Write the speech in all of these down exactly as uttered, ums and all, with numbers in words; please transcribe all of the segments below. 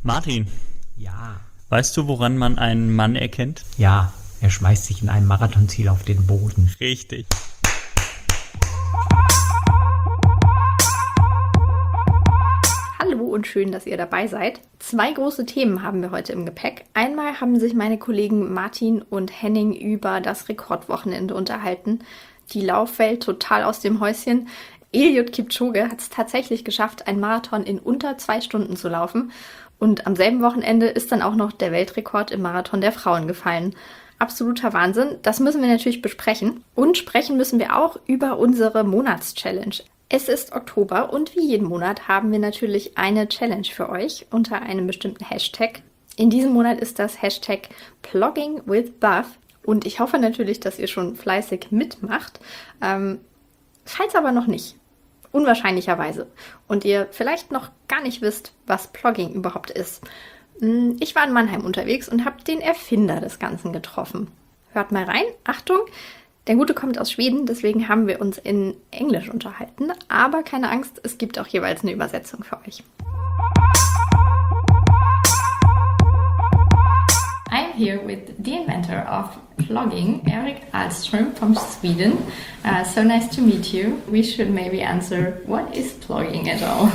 Martin, Ja, weißt du, woran man einen Mann erkennt? ja, er schmeißt sich in einem Marathonziel auf den Boden. Richtig. Hallo und schön, dass ihr dabei seid. Zwei große Themen haben wir heute im Gepäck. Einmal haben sich meine Kollegen Martin und Henning über das Rekordwochenende unterhalten. Die Laufwelt total aus dem Häuschen. Eliud Kipchoge hat es tatsächlich geschafft, einen Marathon in unter zwei Stunden zu laufen. Und am selben Wochenende ist dann auch noch der Weltrekord im Marathon der Frauen gefallen. Absoluter Wahnsinn. Das müssen wir natürlich besprechen. Und sprechen müssen wir auch über unsere Monatschallenge. Es ist Oktober und wie jeden Monat haben wir natürlich eine Challenge für euch unter einem bestimmten Hashtag. In diesem Monat ist das Hashtag Plogging with Buff und ich hoffe natürlich, dass ihr schon fleißig mitmacht. Ähm, falls aber noch nicht, unwahrscheinlicherweise, und ihr vielleicht noch gar nicht wisst, was Plogging überhaupt ist. Ich war in Mannheim unterwegs und habe den Erfinder des Ganzen getroffen. Hört mal rein, Achtung! Der Gute kommt aus Schweden, deswegen haben wir uns in Englisch unterhalten. Aber keine Angst, es gibt auch jeweils eine Übersetzung für euch. I'm here with the inventor of plogging, Erik Ahlström from Sweden. Uh, so nice to meet you. We should maybe answer, what is plogging at all?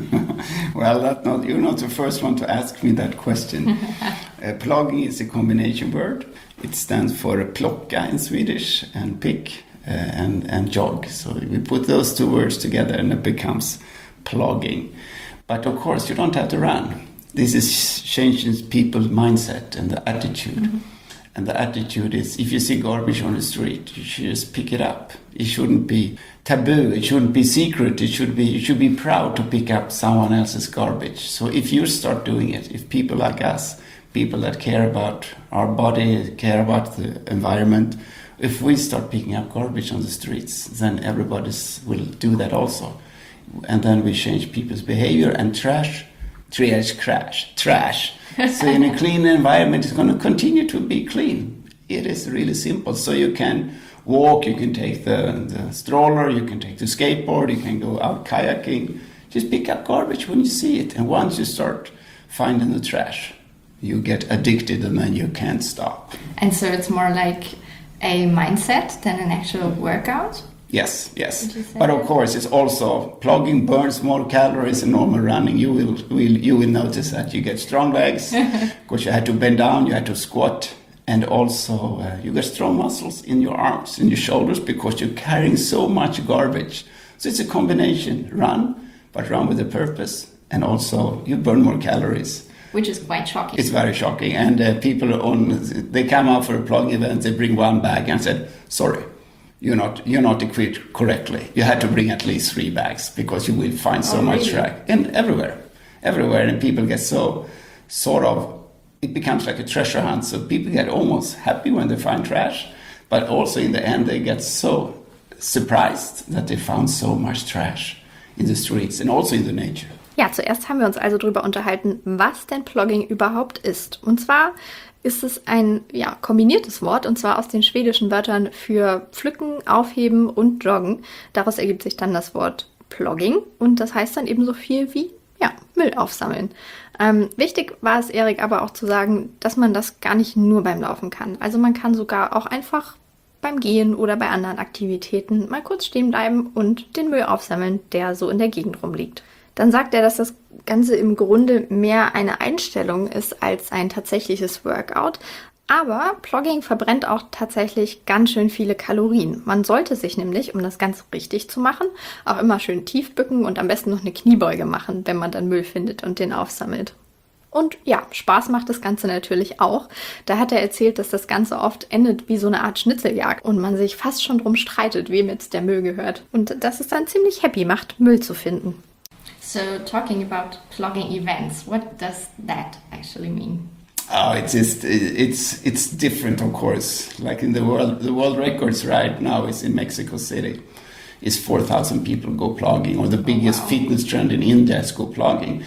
Well, that not, you're not the first one to ask me that question. uh, plogging is a combination word. It stands for plocka in Swedish and pick uh, and, and jog. So we put those two words together and it becomes plogging. But of course, you don't have to run. This is changing people's mindset and the attitude. Mm-hmm. And the attitude is, if you see garbage on the street, you should just pick it up. It shouldn't be taboo. It shouldn't be secret. It should be. You should be proud to pick up someone else's garbage. So if you start doing it, if people like us, people that care about our body, care about the environment, if we start picking up garbage on the streets, then everybody will do that also. And then we change people's behavior and trash, triage, crash, trash. So in a clean environment, it's going to continue to be clean. It is really simple. So you can walk, you can take the, the stroller, you can take the skateboard, you can go out kayaking. Just pick up garbage when you see it. And once you start finding the trash, you get addicted and then you can't stop. And so it's more like a mindset than an actual workout? Yes, yes. But of course, it's also plogging burns more calories than normal running. You will, will you will notice that you get strong legs because you had to bend down, you had to squat, and also uh, you get strong muscles in your arms, in your shoulders, because you're carrying so much garbage. So it's a combination: run, but run with a purpose, and also you burn more calories. Which is quite shocking. It's very shocking, and uh, people on they come out for a plug event, they bring one bag and said, "Sorry, you're not you're not equipped correctly. You had to bring at least three bags because you will find so oh, much really? trash and everywhere, everywhere." And people get so sort of it becomes like a treasure hunt. So people get almost happy when they find trash, but also in the end they get so surprised that they found so much trash in the streets and also in the nature. Ja, zuerst haben wir uns also darüber unterhalten, was denn Plogging überhaupt ist. Und zwar ist es ein ja, kombiniertes Wort, und zwar aus den schwedischen Wörtern für pflücken, aufheben und joggen. Daraus ergibt sich dann das Wort Plogging und das heißt dann eben so viel wie ja, Müll aufsammeln. Ähm, wichtig war es Erik aber auch zu sagen, dass man das gar nicht nur beim Laufen kann. Also man kann sogar auch einfach beim Gehen oder bei anderen Aktivitäten mal kurz stehen bleiben und den Müll aufsammeln, der so in der Gegend rumliegt. Dann sagt er, dass das Ganze im Grunde mehr eine Einstellung ist als ein tatsächliches Workout. Aber Plogging verbrennt auch tatsächlich ganz schön viele Kalorien. Man sollte sich nämlich, um das Ganze richtig zu machen, auch immer schön tief bücken und am besten noch eine Kniebeuge machen, wenn man dann Müll findet und den aufsammelt. Und ja, Spaß macht das Ganze natürlich auch. Da hat er erzählt, dass das Ganze oft endet wie so eine Art Schnitzeljagd und man sich fast schon drum streitet, wem jetzt der Müll gehört. Und dass es dann ziemlich happy macht, Müll zu finden. So, talking about plogging events, what does that actually mean? Oh, it's just, it's it's different, of course. Like in the world, the world records right now is in Mexico City. Is four thousand people go plogging, or the biggest oh, wow. fitness trend in India is go plogging.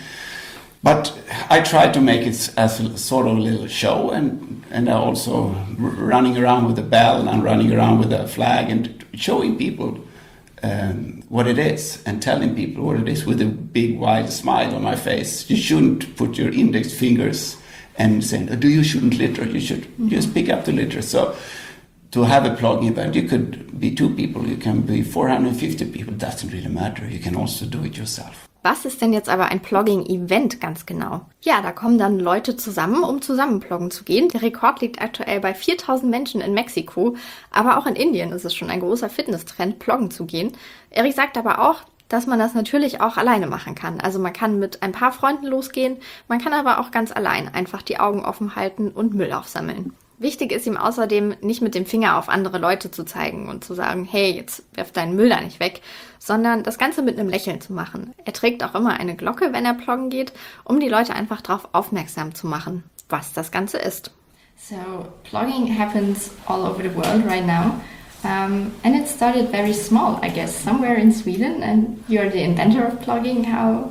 But I try to make it as a sort of a little show, and and I also r- running around with a bell and I'm running around with a flag and showing people um, what it is and telling people what it is with a big wide smile on my face. You shouldn't put your index fingers and saying, oh, do you shouldn't litter, you should mm-hmm. just pick up the litter. So to have a plugging event, you could be two people, you can be four hundred fifty people, it doesn't really matter. You can also do it yourself. Was ist denn jetzt aber ein Plogging-Event ganz genau? Ja, da kommen dann Leute zusammen, um zusammen ploggen zu gehen. Der Rekord liegt aktuell bei viertausend Menschen in Mexiko, aber auch in Indien ist es schon ein großer Fitnesstrend, ploggen zu gehen. Erik sagt aber auch, dass man das natürlich auch alleine machen kann. Also man kann mit ein paar Freunden losgehen, man kann aber auch ganz allein einfach die Augen offen halten und Müll aufsammeln. Wichtig ist ihm außerdem, nicht mit dem Finger auf andere Leute zu zeigen und zu sagen, hey, jetzt werf deinen Müll da nicht weg, sondern das Ganze mit einem Lächeln zu machen. Er trägt auch immer eine Glocke, wenn er ploggen geht, um die Leute einfach darauf aufmerksam zu machen, was das Ganze ist. So, plogging happens all over the world right now. Um, and it started very small, I guess, somewhere in Sweden, and you're the inventor of plogging. How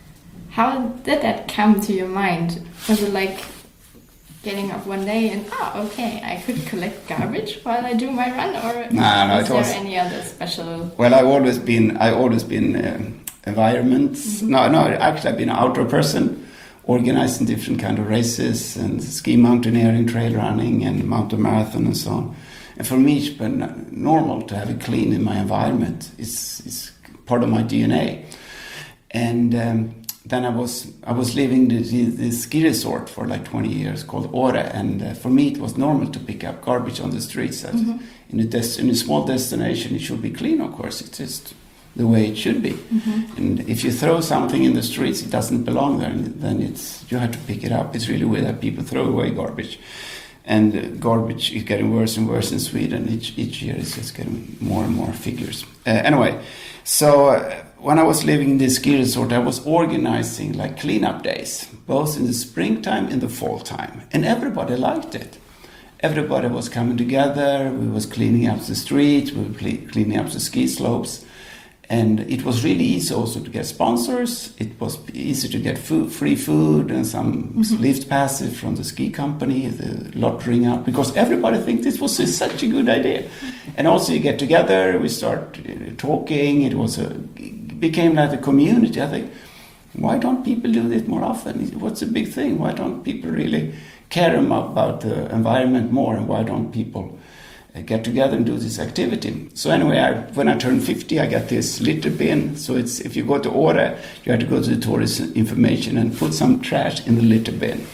how did that come to your mind? Was it like getting up one day and, oh, okay, I could collect garbage while I do my run, or no, no, is it there was, any other special? Well, I've always been, I always been um, environments. Mm-hmm. No, no, actually, I've been an outdoor person, organizing different kind of races and ski mountaineering, trail running, and mountain marathon and so on. And for me, it's been normal to have it clean in my environment. It's, it's part of my D N A. And um, then I was I was living in the, the ski resort for like twenty years called Åre. And uh, for me, it was normal to pick up garbage on the streets. Mm-hmm. In, a des- in a small destination, it should be clean, of course. It's just the way it should be. Mm-hmm. And if you throw something in the streets, it doesn't belong there, then it's you have to pick it up. It's really weird that people throw away garbage. And uh, garbage is getting worse and worse in Sweden. Each each year it's just getting more and more figures. Uh, anyway, so uh, when I was living in this ski resort, I was organizing like cleanup days, both in the springtime and the fall time. And everybody liked it. Everybody was coming together. We was cleaning up the streets. We were cle- cleaning up the ski slopes. And it was really easy also to get sponsors. It was easy to get food, free food and some mm-hmm. lift passes from the ski company, the lottering out, because everybody thinks this was a, such a good idea. And also you get together, we start uh, talking. It was a, it became like a community. I think, why don't people do this more often? What's the big thing? Why don't people really care about the environment more? And why don't people get together and do this activity? So anyway, I, when I turned fifty, I got this litter bin. So it's if you go to Åre, you have to go to the tourist information and put some trash in the litter bin.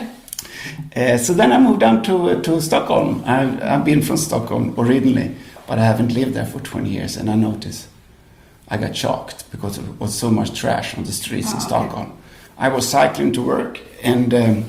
uh, so then I moved down to uh, to Stockholm. I've, I've been from Stockholm originally, but I haven't lived there for twenty years. And I noticed I got shocked because there was so much trash on the streets oh, in Stockholm. Okay. I was cycling to work and um,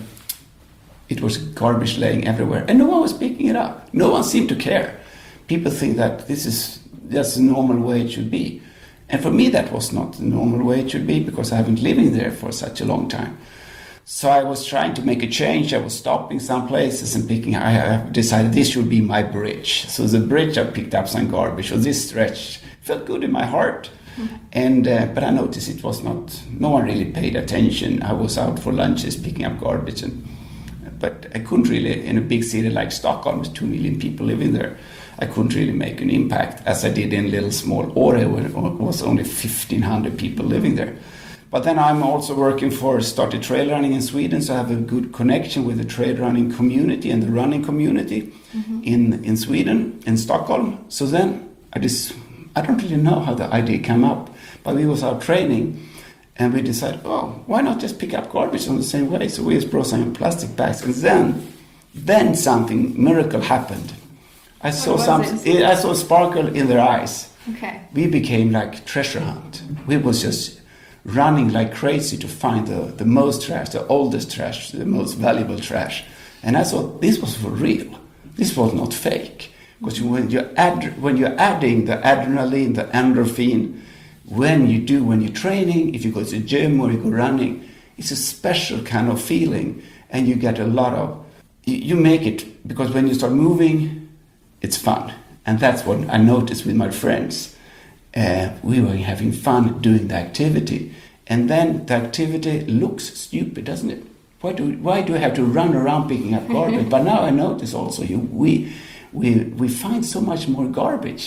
it was garbage laying everywhere, and no one was picking it up. No one seemed to care. People think that this is that's the normal way it should be. And for me, that was not the normal way it should be because I haven't living there for such a long time. So I was trying to make a change. I was stopping some places and picking. I decided this should be my bridge. So the bridge, I picked up some garbage. So this stretch felt good in my heart. Mm-hmm. And uh, but I noticed it was not. No one really paid attention. I was out for lunches picking up garbage and. But I couldn't really, in a big city like Stockholm, with two million people living there, I couldn't really make an impact as I did in little small Åre, where it was only fifteen hundred people living there. But then I'm also working for Started Trail Running in Sweden, so I have a good connection with the trail running community and the running community mm-hmm. in, in Sweden, in Stockholm. So then I just, I don't really know how the idea came up, but we was out training. And we decided, oh, why not just pick up garbage on the same way? So we just brought some plastic bags. And then, then something, miracle happened. I what saw something, I saw a sparkle in their eyes. Okay. We became like treasure hunt. We was just running like crazy to find the, the most trash, the oldest trash, the most valuable trash. And I thought this was for real. This was not fake. Because when you're, add, when you're adding the adrenaline, the endorphin, when you do, when you're training, if you go to the gym or you go running, it's a special kind of feeling and you get a lot of, you, you make it, because when you start moving, it's fun. And that's what I noticed with my friends. Uh, we were having fun doing the activity. And then the activity looks stupid, doesn't it? Why do, why do I have to run around picking up garbage? But now I notice also you, we, we, we find so much more garbage.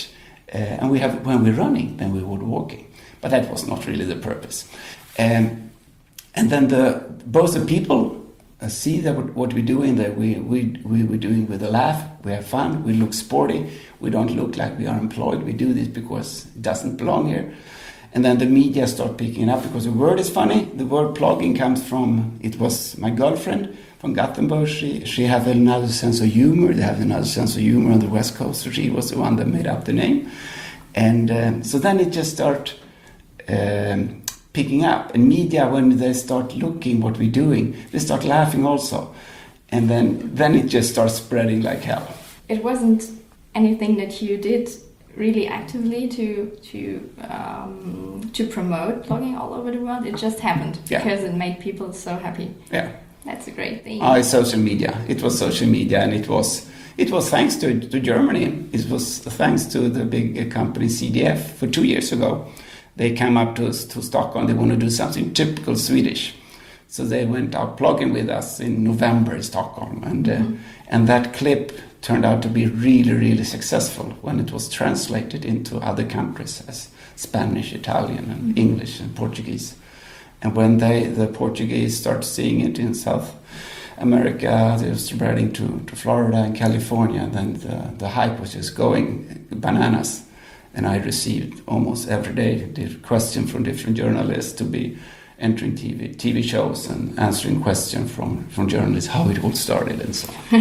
Uh, and we have when we're running, then we were walking. But that was not really the purpose. Um, and then the both the people uh, see that what we're doing, that we we we we're doing with a laugh, we have fun, we look sporty, we don't look like we are employed. We do this because it doesn't belong here. And then the media start picking it up because the word is funny. The word plugging comes from, it was my girlfriend from Gothenburg. She she have another sense of humor. They have another sense of humor on the West Coast. So she was the one that made up the name. And um, so then it just start um, picking up. And media, when they start looking what we're doing, they start laughing also. And then, then it just starts spreading like hell. It wasn't anything that you did really actively to to um, to promote blogging all over the world. It just happened yeah. because it made people so happy. Yeah, that's a great thing. Oh, it's social media. It was social media, and it was it was thanks to to Germany. It was thanks to the big company C D F. For two years ago, they came up to to Stockholm. They want to do something typical Swedish, so they went out plugging with us in November in Stockholm, and mm-hmm. uh, and that clip turned out to be really, really successful when it was translated into other countries as Spanish, Italian, and mm-hmm. English and Portuguese. And when they, the Portuguese started seeing it in South America, they were spreading to, to Florida and California, then the, the hype was just going bananas. And I received almost every day the question from different journalists to be entering T V, T V shows and answering questions from, from journalists, how it all started and so on.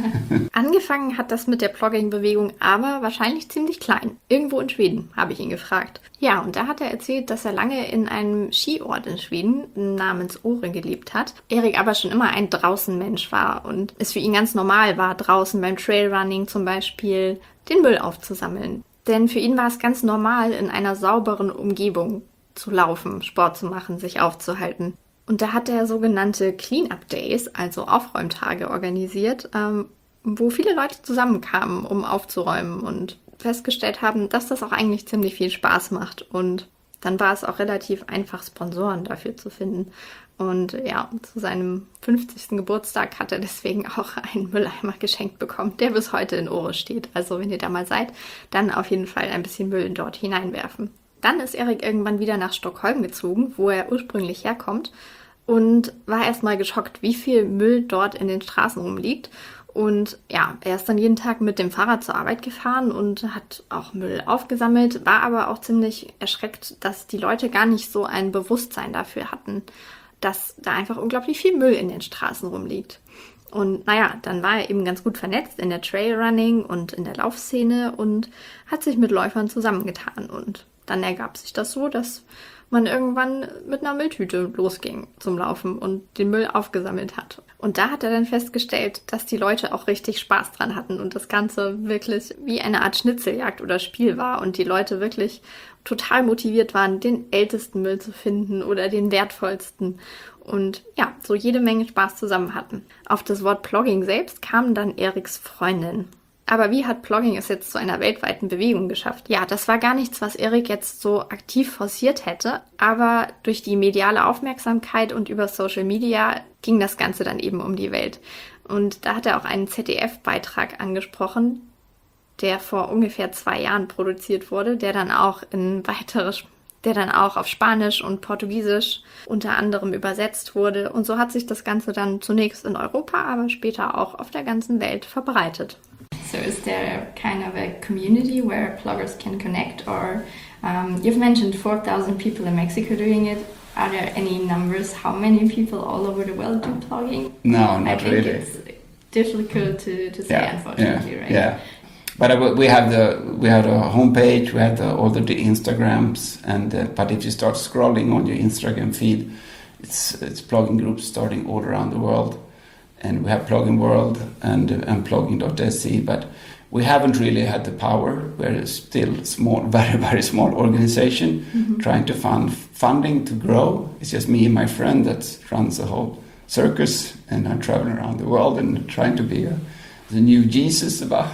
Angefangen hat das mit der Blogging-Bewegung aber wahrscheinlich ziemlich klein. Irgendwo in Schweden, habe ich ihn gefragt. Ja, und da hat er erzählt, dass er lange in einem Skiort in Schweden namens Åre gelebt hat. Erik aber schon immer ein Draußenmensch war und es für ihn ganz normal war, draußen beim Trailrunning zum Beispiel den Müll aufzusammeln. Denn für ihn war es ganz normal, in einer sauberen Umgebung zu laufen, Sport zu machen, sich aufzuhalten. Und da hat er sogenannte Clean-Up-Days, also Aufräumtage, organisiert, ähm, wo viele Leute zusammenkamen, um aufzuräumen und festgestellt haben, dass das auch eigentlich ziemlich viel Spaß macht. Und dann war es auch relativ einfach, Sponsoren dafür zu finden. Und ja, zu seinem fünfzigsten Geburtstag hat er deswegen auch einen Mülleimer geschenkt bekommen, der bis heute in Åre steht. Also wenn ihr da mal seid, dann auf jeden Fall ein bisschen Müll dort hineinwerfen. Dann ist Erik irgendwann wieder nach Stockholm gezogen, wo er ursprünglich herkommt, und war erstmal geschockt, wie viel Müll dort in den Straßen rumliegt. Und ja, er ist dann jeden Tag mit dem Fahrrad zur Arbeit gefahren und hat auch Müll aufgesammelt, war aber auch ziemlich erschreckt, dass die Leute gar nicht so ein Bewusstsein dafür hatten, dass da einfach unglaublich viel Müll in den Straßen rumliegt. Und naja, dann war er eben ganz gut vernetzt in der Trailrunning und in der Laufszene und hat sich mit Läufern zusammengetan. Und dann ergab sich das so, dass man irgendwann mit einer Mülltüte losging zum Laufen und den Müll aufgesammelt hat. Und da hat er dann festgestellt, dass die Leute auch richtig Spaß dran hatten und das Ganze wirklich wie eine Art Schnitzeljagd oder Spiel war und die Leute wirklich total motiviert waren, den ältesten Müll zu finden oder den wertvollsten und ja, so jede Menge Spaß zusammen hatten. Auf das Wort Plogging selbst kam dann Eriks Freundin. Aber wie hat Plogging es jetzt zu einer weltweiten Bewegung geschafft? Ja, das war gar nichts, was Erik jetzt so aktiv forciert hätte, aber durch die mediale Aufmerksamkeit und über Social Media ging das Ganze dann eben um die Welt. Und da hat er auch einen Z D F-Beitrag angesprochen, der vor ungefähr zwei Jahren produziert wurde, der dann auch in weitere, der dann auch auf Spanisch und Portugiesisch unter anderem übersetzt wurde. Und so hat sich das Ganze dann zunächst in Europa, aber später auch auf der ganzen Welt verbreitet. So is there kind of a community where bloggers can connect, or um, you've mentioned four thousand people in Mexico doing it. Are there any numbers how many people all over the world do blogging? No, not I think really. It's difficult to, to say, yeah, unfortunately, yeah, right? Yeah. But uh, we have the we have a homepage, we have the, all the, the Instagrams, and uh, but if you start scrolling on your Instagram feed, it's it's blogging groups starting all around the world. And we have Plogging World and, and plogging dot se, but we haven't really had the power. We're still small, very, very small organization, mm-hmm. trying to find funding to grow. It's just me and my friend that runs the whole circus, and I'm traveling around the world and trying to be a, the new Jesus about.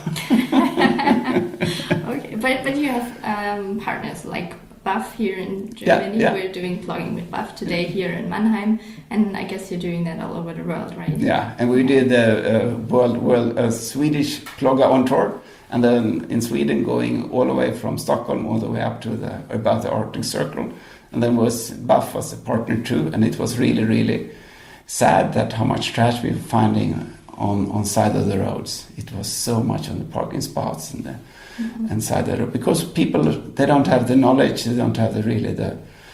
Okay, but, but you have um, partners like B U F F here in Germany. Yeah, yeah. We're doing blogging with B U F F today here in Mannheim, and I guess you're doing that all over the world, right? Yeah, and we did the uh, world, world uh, Swedish Plogger on tour, And then in Sweden, going all the way from Stockholm all the way up to the about the Arctic Circle. And then was Buff was a partner too, and it was really, really sad that how much trash we were finding on on side of the roads. It was so much on the parking spots and the mm-hmm. and side of the road, because people, they don't have the knowledge, they don't have the really the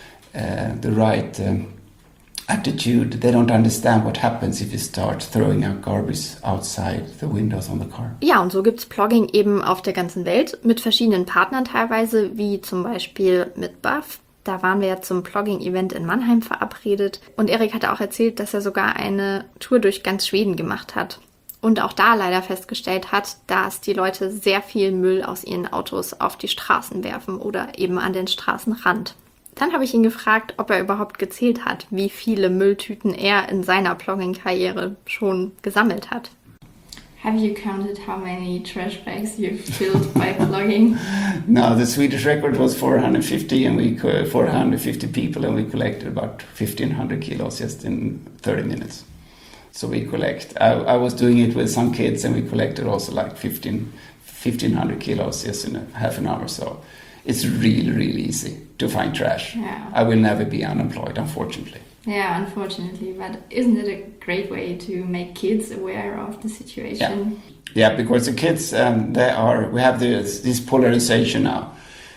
uh, the right um, attitude. They don't understand what happens if you start throwing out garbage outside the windows on the car. Ja, und so gibt's Plogging eben auf der ganzen Welt mit verschiedenen Partnern teilweise, wie zum Beispiel mit Buff. Da waren wir ja zum Plogging-Event in Mannheim verabredet. Und Erik hatte auch erzählt, dass er sogar eine Tour durch ganz Schweden gemacht hat. Und auch da leider festgestellt hat, dass die Leute sehr viel Müll aus ihren Autos auf die Straßen werfen oder eben an den Straßenrand. Dann habe ich ihn gefragt, ob er überhaupt gezählt hat, wie viele Mülltüten er in seiner Plogging-Karriere schon gesammelt hat. Have you counted how many trash bags you've filled by plogging? No, the Swedish record was four hundred fifty, and we four hundred fifty people, and we collected about fifteen hundred kilos just in thirty minutes. So we collect. I, I was doing it with some kids, and we collected also like fifteen, fifteen hundred kilos just in a half an hour. So it's really, really easy to find trash. Yeah. I will never be unemployed, unfortunately. Yeah, unfortunately, but isn't it a great way to make kids aware of the situation? Yeah, yeah, because the kids, um, they are, we have this, this polarization now,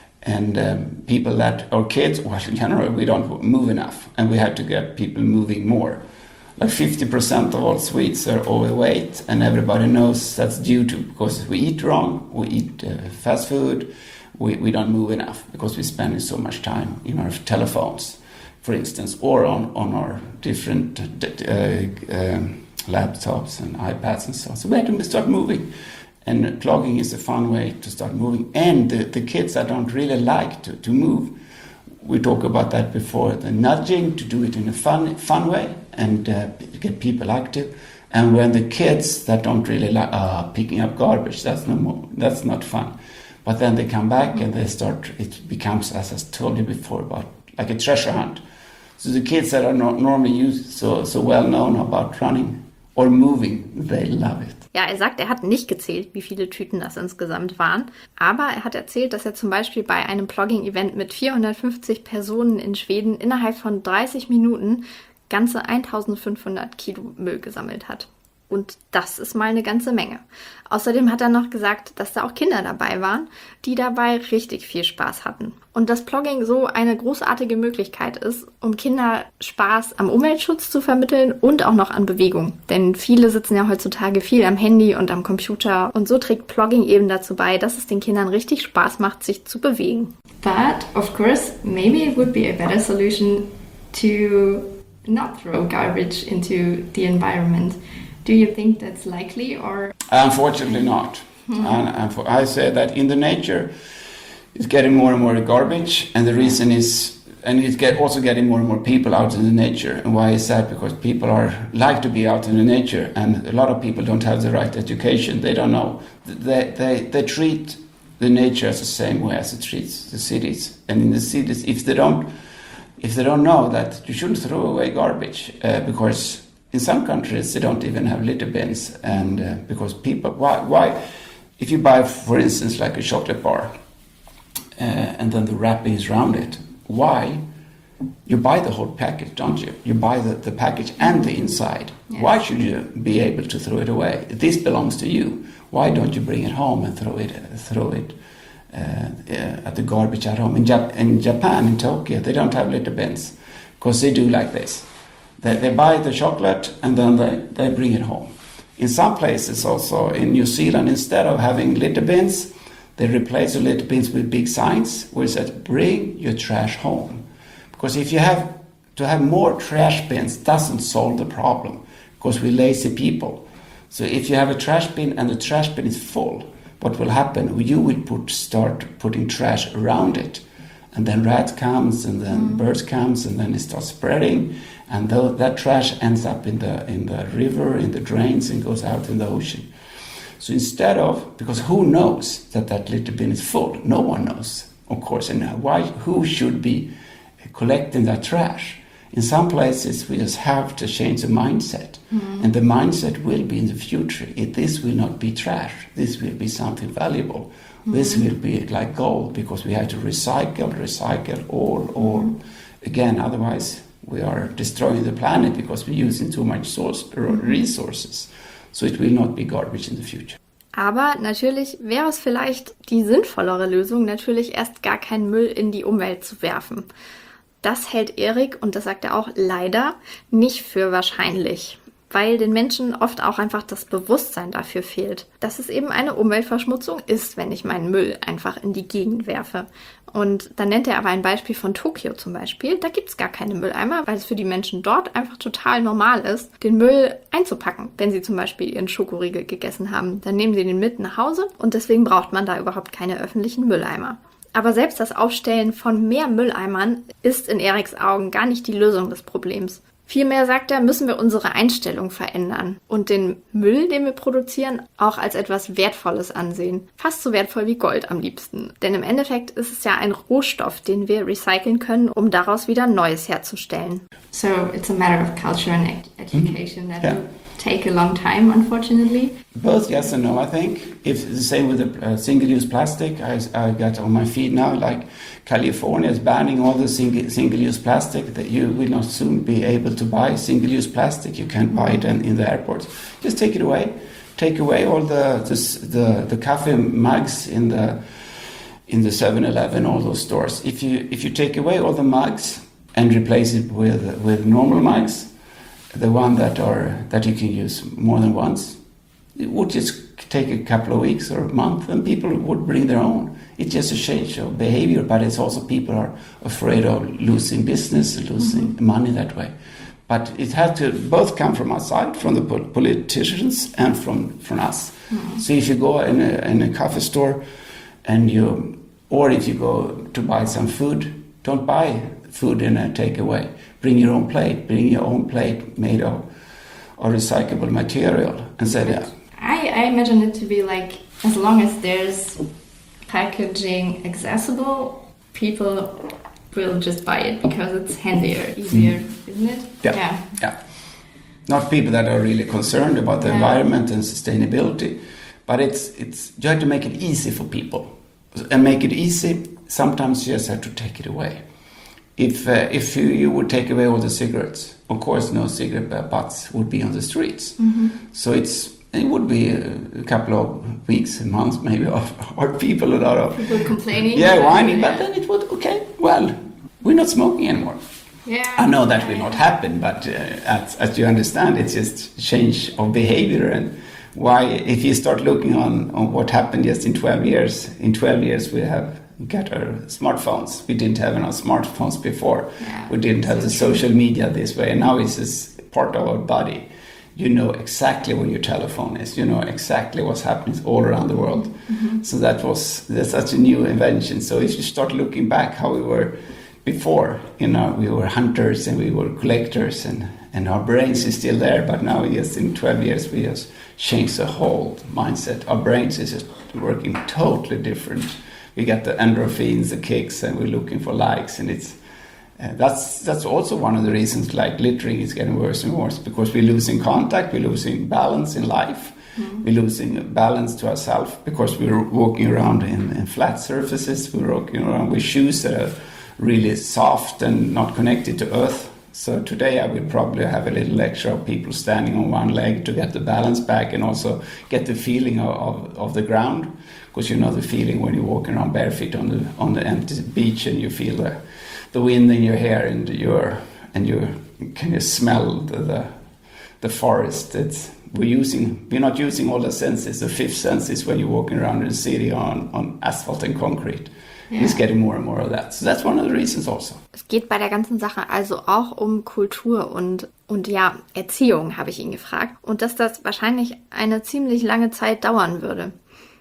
and um, people that are kids, well, in general, we don't move enough, and we have to get people moving more. Like fifty percent of all Swedes are overweight, and everybody knows that's due to because we eat wrong, we eat uh, fast food, we, we don't move enough because we're spending so much time in our telephones, for instance, or on, on our different uh, um, laptops and iPads and so on. So we have to start moving. And plogging is a fun way to start moving. And the, the kids that don't really like to, to move, we talked about that before, the nudging, to do it in a fun fun way and uh, get people active. And when the kids that don't really like uh, picking up garbage, that's no more, that's not fun. But then they come back and they start, it becomes, as I told you before, about like a treasure hunt. So the kids that are not normally used so, so well known about running or moving, they love it. Ja, er sagt, er hat nicht gezählt, wie viele Tüten das insgesamt waren. Aber er hat erzählt, dass er zum Beispiel bei einem Plogging-Event mit vierhundertfünfzig Personen in Schweden innerhalb von dreißig Minuten ganze eintausendfünfhundert Kilo Müll gesammelt hat. Und das ist mal eine ganze Menge. Außerdem hat er noch gesagt, dass da auch Kinder dabei waren, die dabei richtig viel Spaß hatten. Und dass Plogging so eine großartige Möglichkeit ist, um Kinder Spaß am Umweltschutz zu vermitteln und auch noch an Bewegung. Denn viele sitzen ja heutzutage viel am Handy und am Computer. Und so trägt Plogging eben dazu bei, dass es den Kindern richtig Spaß macht, sich zu bewegen. But, of course, maybe it would be a better solution to not throw garbage into the environment. Do you think that's likely, or? Unfortunately not. Mm-hmm. And, and for, I say that in the nature, it's getting more and more garbage, and the reason is, and it's get, also getting more and more people out in the nature. And why is that? Because people are like to be out in the nature, and a lot of people don't have the right education. They don't know. They they they treat the nature as the same way as it treats the cities. And in the cities, if they don't, if they don't know that you shouldn't throw away garbage, uh, because in some countries, they don't even have litter bins, and uh, because people, why, why, if you buy, for instance, like a chocolate bar, uh, and then the wrapping is around it, why? You buy the whole package, don't you? You buy the, the package and the inside. Yeah. Why should you be able to throw it away? This belongs to you. Why don't you bring it home and throw it, throw it uh, uh, at the garbage at home? In, Jap- in Japan, in Tokyo, they don't have litter bins, because they do like this. They, they buy the chocolate and then they, they bring it home. In some places also, in New Zealand, instead of having litter bins, they replace the litter bins with big signs where it says, bring your trash home. Because if you have to have more trash bins, doesn't solve the problem, because we're lazy people. So if you have a trash bin and the trash bin is full, what will happen? You will put, start putting trash around it. And then rats comes, and then mm. birds comes, and then it starts spreading. And th- that trash ends up in the in the river, in the drains, and goes out in the ocean. So instead of, because who knows that that litter bin is full? No one knows, of course. And why? Who should be collecting that trash? In some places, we just have to change the mindset. Mm. And the mindset will be in the future. It, this will not be trash. This will be something valuable. Mm. This will be like gold, because we have to recycle, recycle all, all. Mm. Again, otherwise we are destroying the planet because we're using too much source, resources. So it will not be garbage in the future. Aber natürlich wäre es vielleicht die sinnvollere Lösung, natürlich erst gar keinen Müll in die Umwelt zu werfen. Das hält Erik, und das sagt er auch, leider nicht für wahrscheinlich, weil den Menschen oft auch einfach das Bewusstsein dafür fehlt, dass es eben eine Umweltverschmutzung ist, wenn ich meinen Müll einfach in die Gegend werfe. Und dann nennt er aber ein Beispiel von Tokio zum Beispiel. Da gibt es gar keine Mülleimer, weil es für die Menschen dort einfach total normal ist, den Müll einzupacken. Wenn sie zum Beispiel ihren Schokoriegel gegessen haben, dann nehmen sie den mit nach Hause und deswegen braucht man da überhaupt keine öffentlichen Mülleimer. Aber selbst das Aufstellen von mehr Mülleimern ist in Eriks Augen gar nicht die Lösung des Problems. Vielmehr, sagt er, müssen wir unsere Einstellung verändern und den Müll, den wir produzieren, auch als etwas Wertvolles ansehen. Fast so wertvoll wie Gold am liebsten. Denn im Endeffekt ist es ja ein Rohstoff, den wir recyceln können, um daraus wieder Neues herzustellen. So it's a matter of culture and ed- education mm-hmm. that yeah. will take a long time, unfortunately. Both yes and no, I think. If the same with the uh, single-use plastic, I, I got on my feed now, like California is banning all the single, single-use plastic, that you will not soon be able to buy single-use plastic. You can't buy it in, in the airports. Just take it away. Take away all the the the, the coffee mugs in the in the seven eleven, all those stores. If you if you take away all the mugs and replace it with with normal mugs, the one that are that you can use more than once, it would just take a couple of weeks or a month, and people would bring their own. It's just a change of behavior, but it's also people are afraid of losing business, losing mm-hmm. money that way. But it has to both come from outside, from the politicians, and from from us. Mm-hmm. So if you go in a, in a coffee store, and you, or if you go to buy some food, don't buy food in a takeaway. Bring your own plate. Bring your own plate made of, of recyclable material, and say that. I, I imagine it to be like, as long as there's packaging accessible, people will just buy it because it's handier, easier, mm. isn't it? Yeah. yeah. Yeah. Not people that are really concerned about the yeah. environment and sustainability, but it's it's you have to make it easy for people, and make it easy. Sometimes you just have to take it away. If uh, if you, you would take away all the cigarettes, of course, no cigarette butts would be on the streets. Mm-hmm. So it's it would be a, a couple of weeks and months, maybe, of or people a lot of people complaining. Yeah, whining. But then it would okay. Well, we're not smoking anymore. Yeah. I know that will not happen, but uh, as as you understand, it's just change of behavior. And why, if you start looking on on what happened just in twelve years, in twelve years we have got our smartphones. We didn't have our smartphones before. Yeah, we didn't have the true. social media this way, and now it's just part of our body. You know exactly where your telephone is. You know exactly what's happening all around the world. Mm-hmm. So that was that's such a new invention. So if you start looking back how we were before, you know, we were hunters and we were collectors, and, and our brains is still there. But now, yes, in twelve years, we just changed the whole mindset. Our brains is just working totally different. We got the endorphins, the kicks, and we're looking for likes, and it's uh, that's that's also one of the reasons like littering is getting worse and worse, because we're losing contact, we're losing balance in life, mm-hmm. we're losing balance to ourselves because we're walking around in, in flat surfaces, we're walking around with shoes that are really soft and not connected to earth. So today I will probably have a little lecture of people standing on one leg to get the balance back and also get the feeling of, of, of the ground. Because you know the feeling when you're walking around barefoot on the on the empty beach and you feel the the wind in your hair and your and you can you smell the, the the forest. It's we're using we're not using all the senses. The fifth sense is when you're walking around in the city on, on asphalt and concrete. Yeah. It's getting more and more of that. So that's one of the reasons also. Es geht bei der ganzen Sache also auch um Kultur und, und ja, Erziehung, habe ich ihn gefragt. Und dass das wahrscheinlich eine ziemlich lange Zeit dauern würde.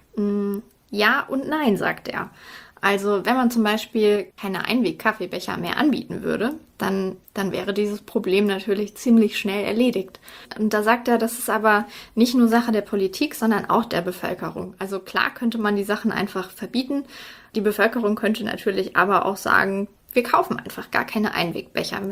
Mm, ja und nein, sagt er. Also wenn man zum Beispiel keine Einweg-Kaffeebecher mehr anbieten würde, dann, dann wäre dieses Problem natürlich ziemlich schnell erledigt. Und da sagt er, das ist aber nicht nur Sache der Politik, sondern auch der Bevölkerung. Also klar könnte man die Sachen einfach verbieten. Die Bevölkerung könnte natürlich aber auch sagen, wir kaufen einfach gar keine Einwegbecher mehr.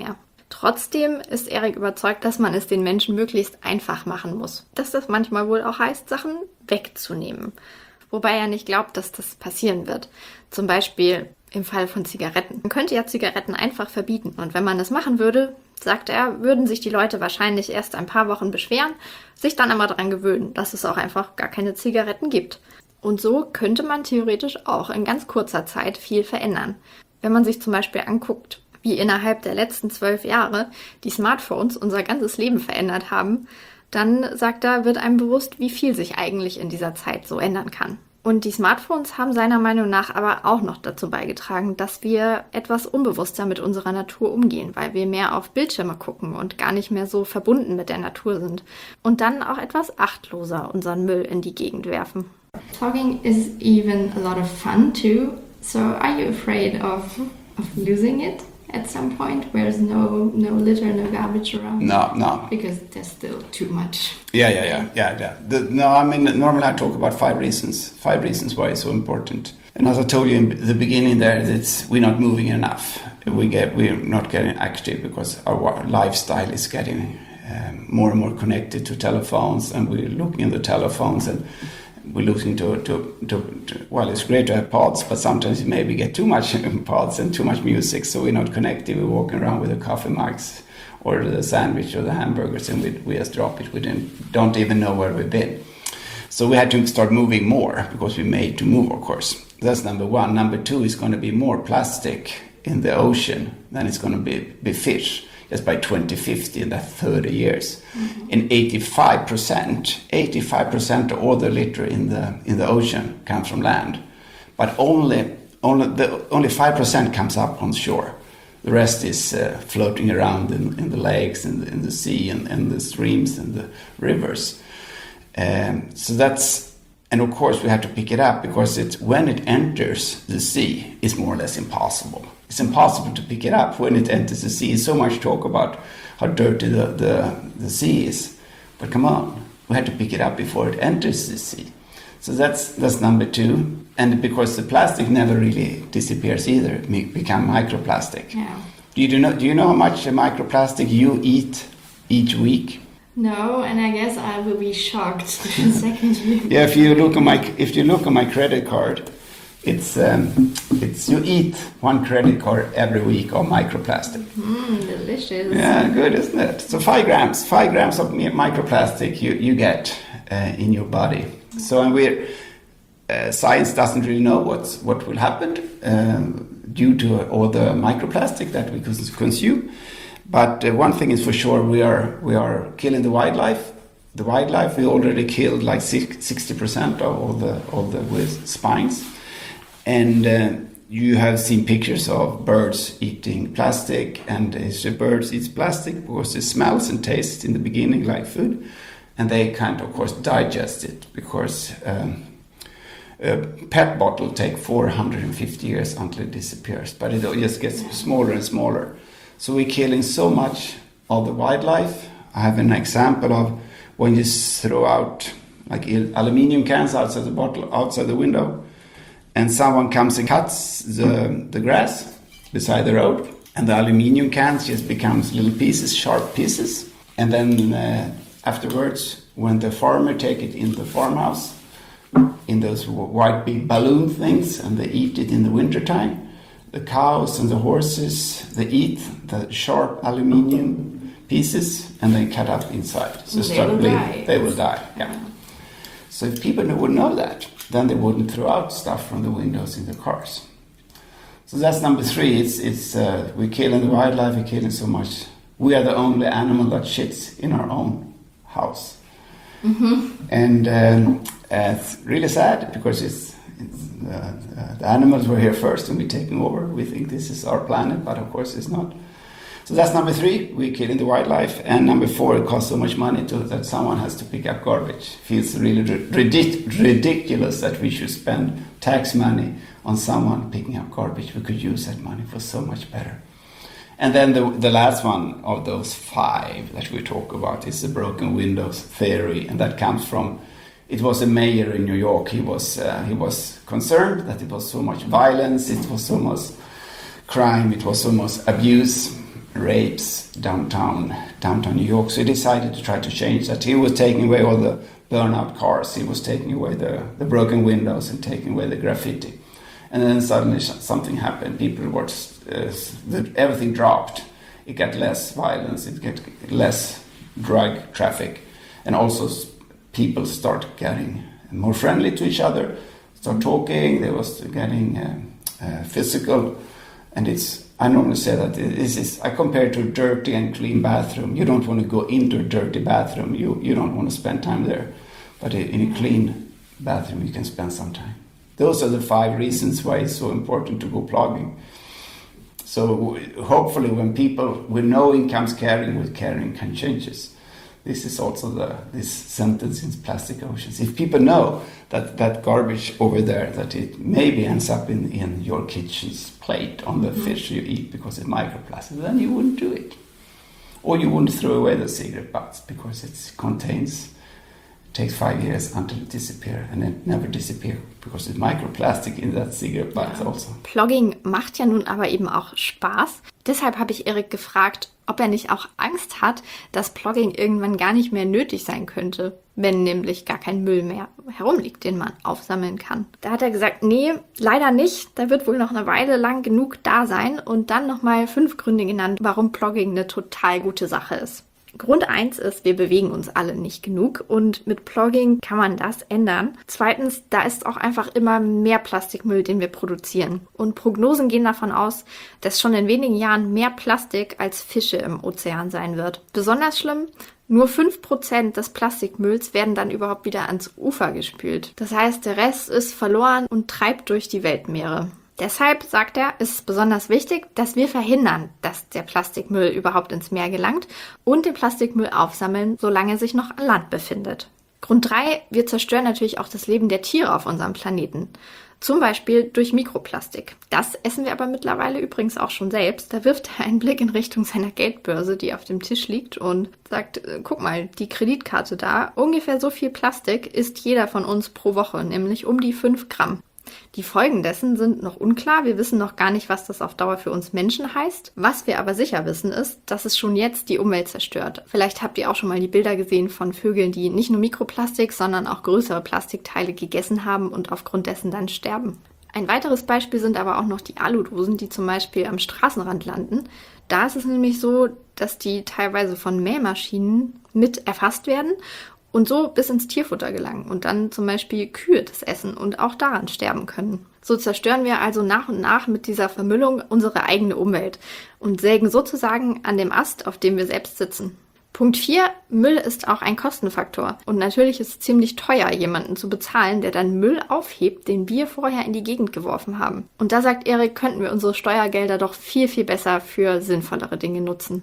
Trotzdem ist Erik überzeugt, dass man es den Menschen möglichst einfach machen muss. Dass das manchmal wohl auch heißt, Sachen wegzunehmen. Wobei er nicht glaubt, dass das passieren wird. Zum Beispiel im Fall von Zigaretten. Man könnte ja Zigaretten einfach verbieten. Und wenn man das machen würde, sagt er, würden sich die Leute wahrscheinlich erst ein paar Wochen beschweren, sich dann aber daran gewöhnen, dass es auch einfach gar keine Zigaretten gibt. Und so könnte man theoretisch auch in ganz kurzer Zeit viel verändern. Wenn man sich zum Beispiel anguckt, wie innerhalb der letzten zwölf Jahre die Smartphones unser ganzes Leben verändert haben, dann, sagt er, wird einem bewusst, wie viel sich eigentlich in dieser Zeit so ändern kann. Und die Smartphones haben seiner Meinung nach aber auch noch dazu beigetragen, dass wir etwas unbewusster mit unserer Natur umgehen, weil wir mehr auf Bildschirme gucken und gar nicht mehr so verbunden mit der Natur sind. Und dann auch etwas achtloser unseren Müll in die Gegend werfen. Plogging is even a lot of fun too. So are you afraid of, of losing it at some point where there's no, no litter, no garbage around? No, no. Because there's still too much. Yeah, yeah, yeah, yeah, yeah. The, no, I mean, normally I talk about five reasons, five reasons why it's so important. And as I told you in the beginning there, it's, we're not moving enough. We get, we're not getting active because our lifestyle is getting um, more and more connected to telephones, and we're looking at the telephones and we're looking to, to, to, to, well, it's great to have pods, but sometimes you maybe get too much pods and too much music, so we're not connected. We're walking around with the coffee mugs or the sandwich or the hamburgers, and we, we just drop it. We didn't, don't even know where we've been. So we had to start moving more because we made to move, of course. That's number one. Number two is going to be more plastic in the ocean than it's going to be, be fish. Just by twenty fifty, in that thirty years. Mm-hmm. And eighty-five percent, eighty-five percent of all the litter in the in the ocean comes from land. But only only the only five percent comes up on shore. The rest is uh, floating around in, in the lakes, in the, in the sea, and, and the streams and the rivers. Um, so that's, and of course we have to pick it up because it's, when it enters the sea, it's more or less impossible. It's impossible to pick it up when it enters the sea. So much talk about how dirty the, the, the sea is. But come on, we have to pick it up before it enters the sea. So that's that's number two. And because the plastic never really disappears either, it becomes microplastic. Yeah. Do you know, do you know how much microplastic you eat each week? No, and I guess I will be shocked the second year. Yeah, if you look at my if you look at my credit card, It's um, it's you eat one credit card every week of microplastic. Mmm, delicious. Yeah, good, isn't it? So five grams, five grams of microplastic you you get uh, in your body. So and we uh, science doesn't really know what's what will happen um, due to all the microplastic that we consume. But uh, one thing is for sure, we are we are killing the wildlife. The wildlife we already killed like sixty percent of all the all the with spines. And uh, you have seen pictures of birds eating plastic, and the birds eat plastic because it smells and tastes in the beginning like food, and they can't, of course, digest it because um, a pet bottle takes four hundred fifty years until it disappears, but it just gets smaller and smaller. So we're killing so much of the wildlife. I have an example of when you throw out like aluminium cans outside the bottle, outside the window, and someone comes and cuts the, the grass beside the road, and the aluminium cans just becomes little pieces, sharp pieces. And then uh, afterwards, when the farmer take it in the farmhouse, in those white big balloon things, and they eat it in the wintertime, the cows and the horses, they eat the sharp aluminium pieces, and they cut up inside. So they will die. They will die, yeah. So if people would know that, then they wouldn't throw out stuff from the windows in the cars. So that's number three. It's it's uh, we're killing the wildlife. We're killing so much. We are the only animal that shits in our own house, mm-hmm. and um, uh, it's really sad because it's, it's uh, uh, the animals were here first and we're taking over. We think this is our planet, but of course it's not. So that's number three, we're killing the wildlife. And number four, it costs so much money to, that someone has to pick up garbage. It feels really ridic- ridiculous that we should spend tax money on someone picking up garbage. We could use that money for so much better. And then the, the last one of those five that we talk about is the broken windows theory. And that comes from, it was a mayor in New York. He was, uh, he was concerned that it was so much violence, it was so much crime, it was so much abuse rapes downtown, downtown New York. So he decided to try to change that. He was taking away all the burnout cars. He was taking away the, the broken windows and taking away the graffiti. And then suddenly something happened. People were, uh, the, everything dropped. It got less violence. It got less drug traffic. And also people start getting more friendly to each other, start talking. They was getting uh, uh, physical. And it's, I normally say that this is, I compare it to a dirty and clean bathroom. You don't want to go into a dirty bathroom. You, you don't want to spend time there. But in a clean bathroom, you can spend some time. Those are the five reasons why it's so important to go plugging. So hopefully when people with knowing comes caring, with caring can changes. This is also the this sentence in Plastic Oceans. If people know that that garbage over there, that it maybe ends up in, in your kitchen's plate on the mm-hmm. fish you eat because it's microplastic, then you wouldn't do it. Or you wouldn't throw away the cigarette butts because it contains, it takes five years until it disappears, and it never disappears because it's microplastic in that cigarette butt also. Plogging macht ja nun aber eben auch Spaß. Deshalb habe ich Erik gefragt, ob er nicht auch Angst hat, dass Plogging irgendwann gar nicht mehr nötig sein könnte, wenn nämlich gar kein Müll mehr herumliegt, den man aufsammeln kann. Da hat er gesagt, nee, leider nicht. Da wird wohl noch eine Weile lang genug da sein und dann nochmal fünf Gründe genannt, warum Plogging eine total gute Sache ist. Grund eins ist, wir bewegen uns alle nicht genug und mit Plogging kann man das ändern. Zweitens, da ist auch einfach immer mehr Plastikmüll, den wir produzieren. Und Prognosen gehen davon aus, dass schon in wenigen Jahren mehr Plastik als Fische im Ozean sein wird. Besonders schlimm, nur fünf Prozent des Plastikmülls werden dann überhaupt wieder ans Ufer gespült. Das heißt, der Rest ist verloren und treibt durch die Weltmeere. Deshalb, sagt er, ist es besonders wichtig, dass wir verhindern, dass der Plastikmüll überhaupt ins Meer gelangt und den Plastikmüll aufsammeln, solange er sich noch an Land befindet. Grund drei, wir zerstören natürlich auch das Leben der Tiere auf unserem Planeten. Zum Beispiel durch Mikroplastik. Das essen wir aber mittlerweile übrigens auch schon selbst. Da wirft er einen Blick in Richtung seiner Geldbörse, die auf dem Tisch liegt und sagt, guck mal, die Kreditkarte da, ungefähr so viel Plastik isst jeder von uns pro Woche, nämlich um die fünf Gramm. Die Folgen dessen sind noch unklar. Wir wissen noch gar nicht, was das auf Dauer für uns Menschen heißt. Was wir aber sicher wissen ist, dass es schon jetzt die Umwelt zerstört. Vielleicht habt ihr auch schon mal die Bilder gesehen von Vögeln, die nicht nur Mikroplastik, sondern auch größere Plastikteile gegessen haben und aufgrund dessen dann sterben. Ein weiteres Beispiel sind aber auch noch die Aludosen, die zum Beispiel am Straßenrand landen. Da ist es nämlich so, dass die teilweise von Mähmaschinen mit erfasst werden und so bis ins Tierfutter gelangen und dann zum Beispiel Kühe das essen und auch daran sterben können. So zerstören wir also nach und nach mit dieser Vermüllung unsere eigene Umwelt und sägen sozusagen an dem Ast, auf dem wir selbst sitzen. Punkt vier. Müll ist auch ein Kostenfaktor. Und natürlich ist es ziemlich teuer, jemanden zu bezahlen, der dann Müll aufhebt, den wir vorher in die Gegend geworfen haben. Und da sagt Erik, könnten wir unsere Steuergelder doch viel, viel besser für sinnvollere Dinge nutzen.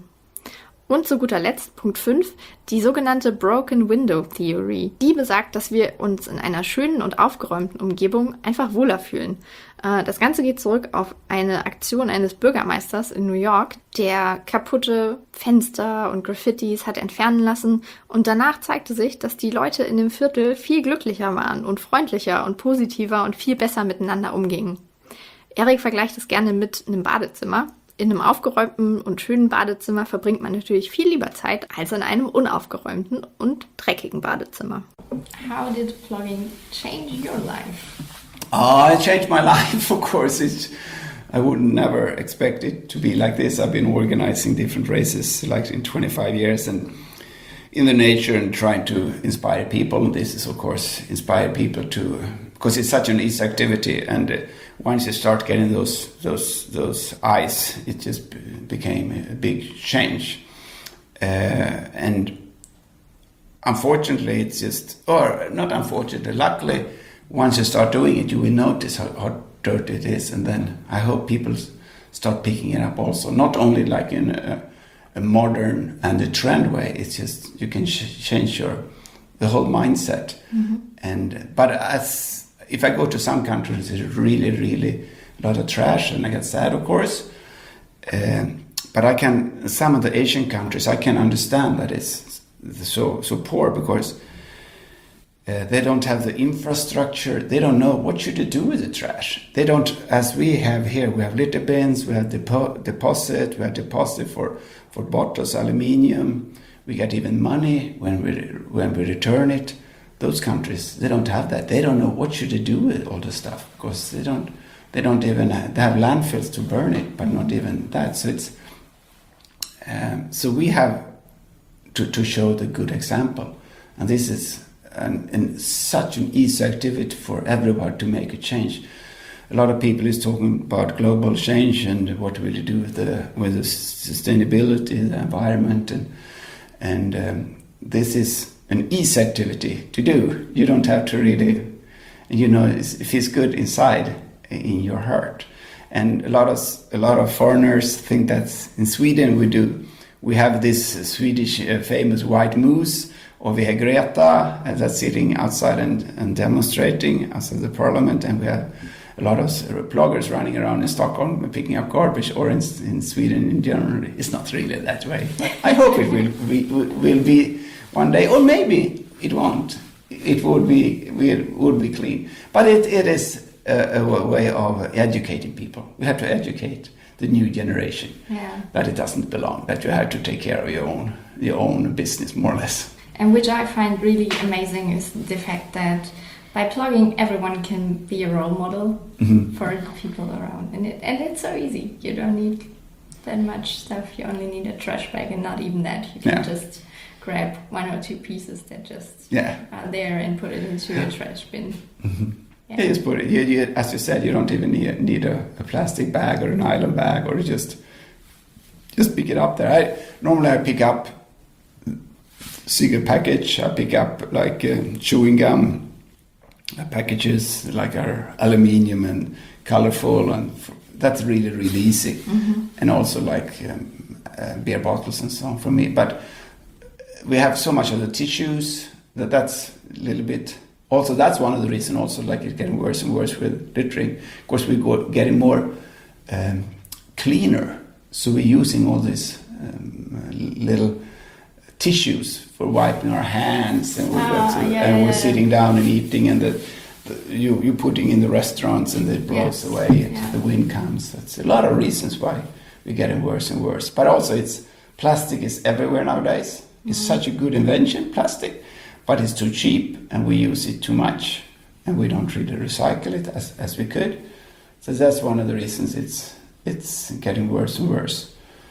Und zu guter Letzt, Punkt fünf, die sogenannte Broken Window Theory. Die besagt, dass wir uns in einer schönen und aufgeräumten Umgebung einfach wohler fühlen. Das Ganze geht zurück auf eine Aktion eines Bürgermeisters in New York, der kaputte Fenster und Graffitis hat entfernen lassen. Und danach zeigte sich, dass die Leute in dem Viertel viel glücklicher waren und freundlicher und positiver und viel besser miteinander umgingen. Erik vergleicht es gerne mit einem Badezimmer. In einem aufgeräumten und schönen Badezimmer verbringt man natürlich viel lieber Zeit als in einem unaufgeräumten und dreckigen Badezimmer. How did plogging change your life? Oh, it changed my life, of course. It, I would never expect it to be like this. I've been organizing different races like in twenty-five years and in the nature and trying to inspire people. And this is, of course, inspire people to, because it's such an easy activity. And uh, once you start getting those those those eyes, it just b- became a big change. Uh, and unfortunately, it's just, or not unfortunately, luckily, once you start doing it, you will notice how, how dirty it is. And then I hope people start picking it up also. Not only like in a, a modern and a trend way, it's just, you can sh- change your, the whole mindset. Mm-hmm. And, but as, if I go to some countries, there's really, really a lot of trash, and I get sad, of course. Um, but I can, some of the Asian countries, I can understand that it's so so poor because Uh, they don't have the infrastructure. They don't know what should they do with the trash. They don't, as we have here, we have litter bins, we have depo- deposit, we have deposit for, for bottles, aluminium. We get even money when we when we return it. Those countries, they don't have that. They don't know what should they do with all the stuff because they don't they don't even have, they have landfills to burn it, but not even that. So it's um, so we have to, to show the good example, and this is an, an, such an easy activity for everyone to make a change. A lot of people is talking about global change and what will you do with the with the sustainability, the environment, and and um, this is an easy activity to do. You don't have to really, you know, it feels good inside in your heart. And a lot of a lot of foreigners think that in Sweden we do. We have this Swedish uh, famous white moose, or we have Greta, uh, that's sitting outside and, and demonstrating outside the parliament, and we have a lot of bloggers running around in Stockholm picking up garbage, or in, in Sweden in general. It's not really that way. I hope it will be, will be one day, or maybe it won't. It would be it would be clean, but it, it is a, a way of educating people. We have to educate the new generation yeah. that it doesn't belong, that you have to take care of your own your own business more or less. And which I find really amazing is the fact that by plugging, everyone can be a role model mm-hmm. for the people around, and it and it's so easy. You don't need that much stuff. You only need a trash bag, and not even that. You can yeah. just grab one or two pieces that just yeah. are there and put it into yeah. a trash bin. Mm-hmm. Yeah. Yeah, just put it. You, you, as you said, you don't even need, need a, a plastic bag or a nylon bag, or just just pick it up there. I normally I pick up cigarette package. I pick up like uh, chewing gum uh, packages, like are aluminium and colorful, and f- that's really really easy. Mm-hmm. And also like um, uh, beer bottles and so on for me. But we have so much of the tissues that that's a little bit. Also, that's one of the reasons. Also, like it's getting worse and worse with littering. Of course, we go getting more um, cleaner. So we're using all these um, little tissues for wiping our hands, and we're, ah, to, yeah, and we're yeah, sitting down and eating, and the, the, you you putting in the restaurants, and it blows yes. away, and yeah. the wind comes. That's a lot of reasons why we're getting worse and worse. But also, it's plastic is everywhere nowadays. It's mm. such a good invention, plastic. But it's too cheap, and we use it too much, and we don't really recycle it as, as we could. So that's one of the reasons it's it's getting worse and worse.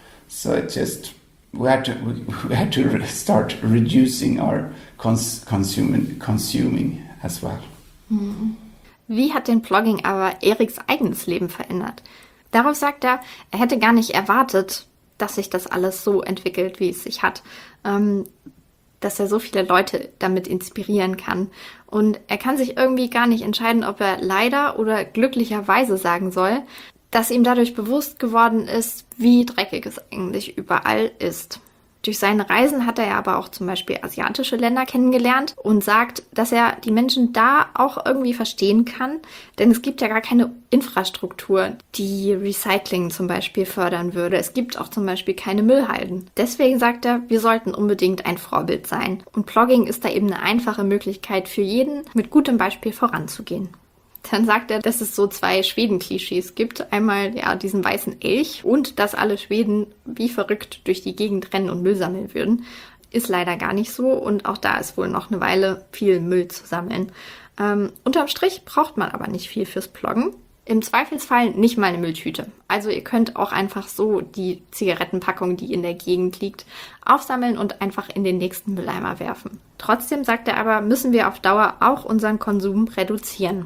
So it just we had to we, we had to start reducing our cons- consuming consuming as well. Mhm. Wie hat den Plugging aber Eriks eigenes Leben verändert? Darauf sagt er, er hätte gar nicht erwartet, dass sich das alles so entwickelt, wie es sich hat. Ähm, dass er so viele Leute damit inspirieren kann. Und er kann sich irgendwie gar nicht entscheiden, ob er leider oder glücklicherweise sagen soll, dass ihm dadurch bewusst geworden ist, wie dreckig es eigentlich überall ist. Durch seine Reisen hat er aber auch zum Beispiel asiatische Länder kennengelernt und sagt, dass er die Menschen da auch irgendwie verstehen kann, denn es gibt ja gar keine Infrastruktur, die Recycling zum Beispiel fördern würde. Es gibt auch zum Beispiel keine Müllhalden. Deswegen sagt er, wir sollten unbedingt ein Vorbild sein. Und Plugging ist da eben eine einfache Möglichkeit für jeden, mit gutem Beispiel voranzugehen. Dann sagt er, dass es so zwei Schweden-Klischees gibt. Einmal ja diesen weißen Elch und dass alle Schweden wie verrückt durch die Gegend rennen und Müll sammeln würden. Ist leider gar nicht so und auch da ist wohl noch eine Weile viel Müll zu sammeln. Ähm, unterm Strich braucht man aber nicht viel fürs Ploggen. Im Zweifelsfall nicht mal eine Mülltüte. Also ihr könnt auch einfach so die Zigarettenpackung, die in der Gegend liegt, aufsammeln und einfach in den nächsten Mülleimer werfen. Trotzdem, sagt er aber, müssen wir auf Dauer auch unseren Konsum reduzieren.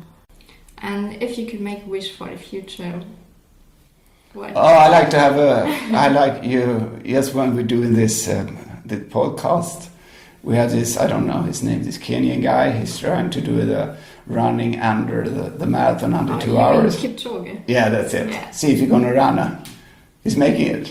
And if you could make a wish for the future, what? Oh, I like to have a. I like you. Yes, when we're doing this um, the podcast, we have this. I don't know his name. This Kenyan guy. He's trying to do the running under the, the marathon under oh, two you hours. mean Kipchoge? Yeah, that's it. Yeah. See if you're gonna run. Uh, he's making it.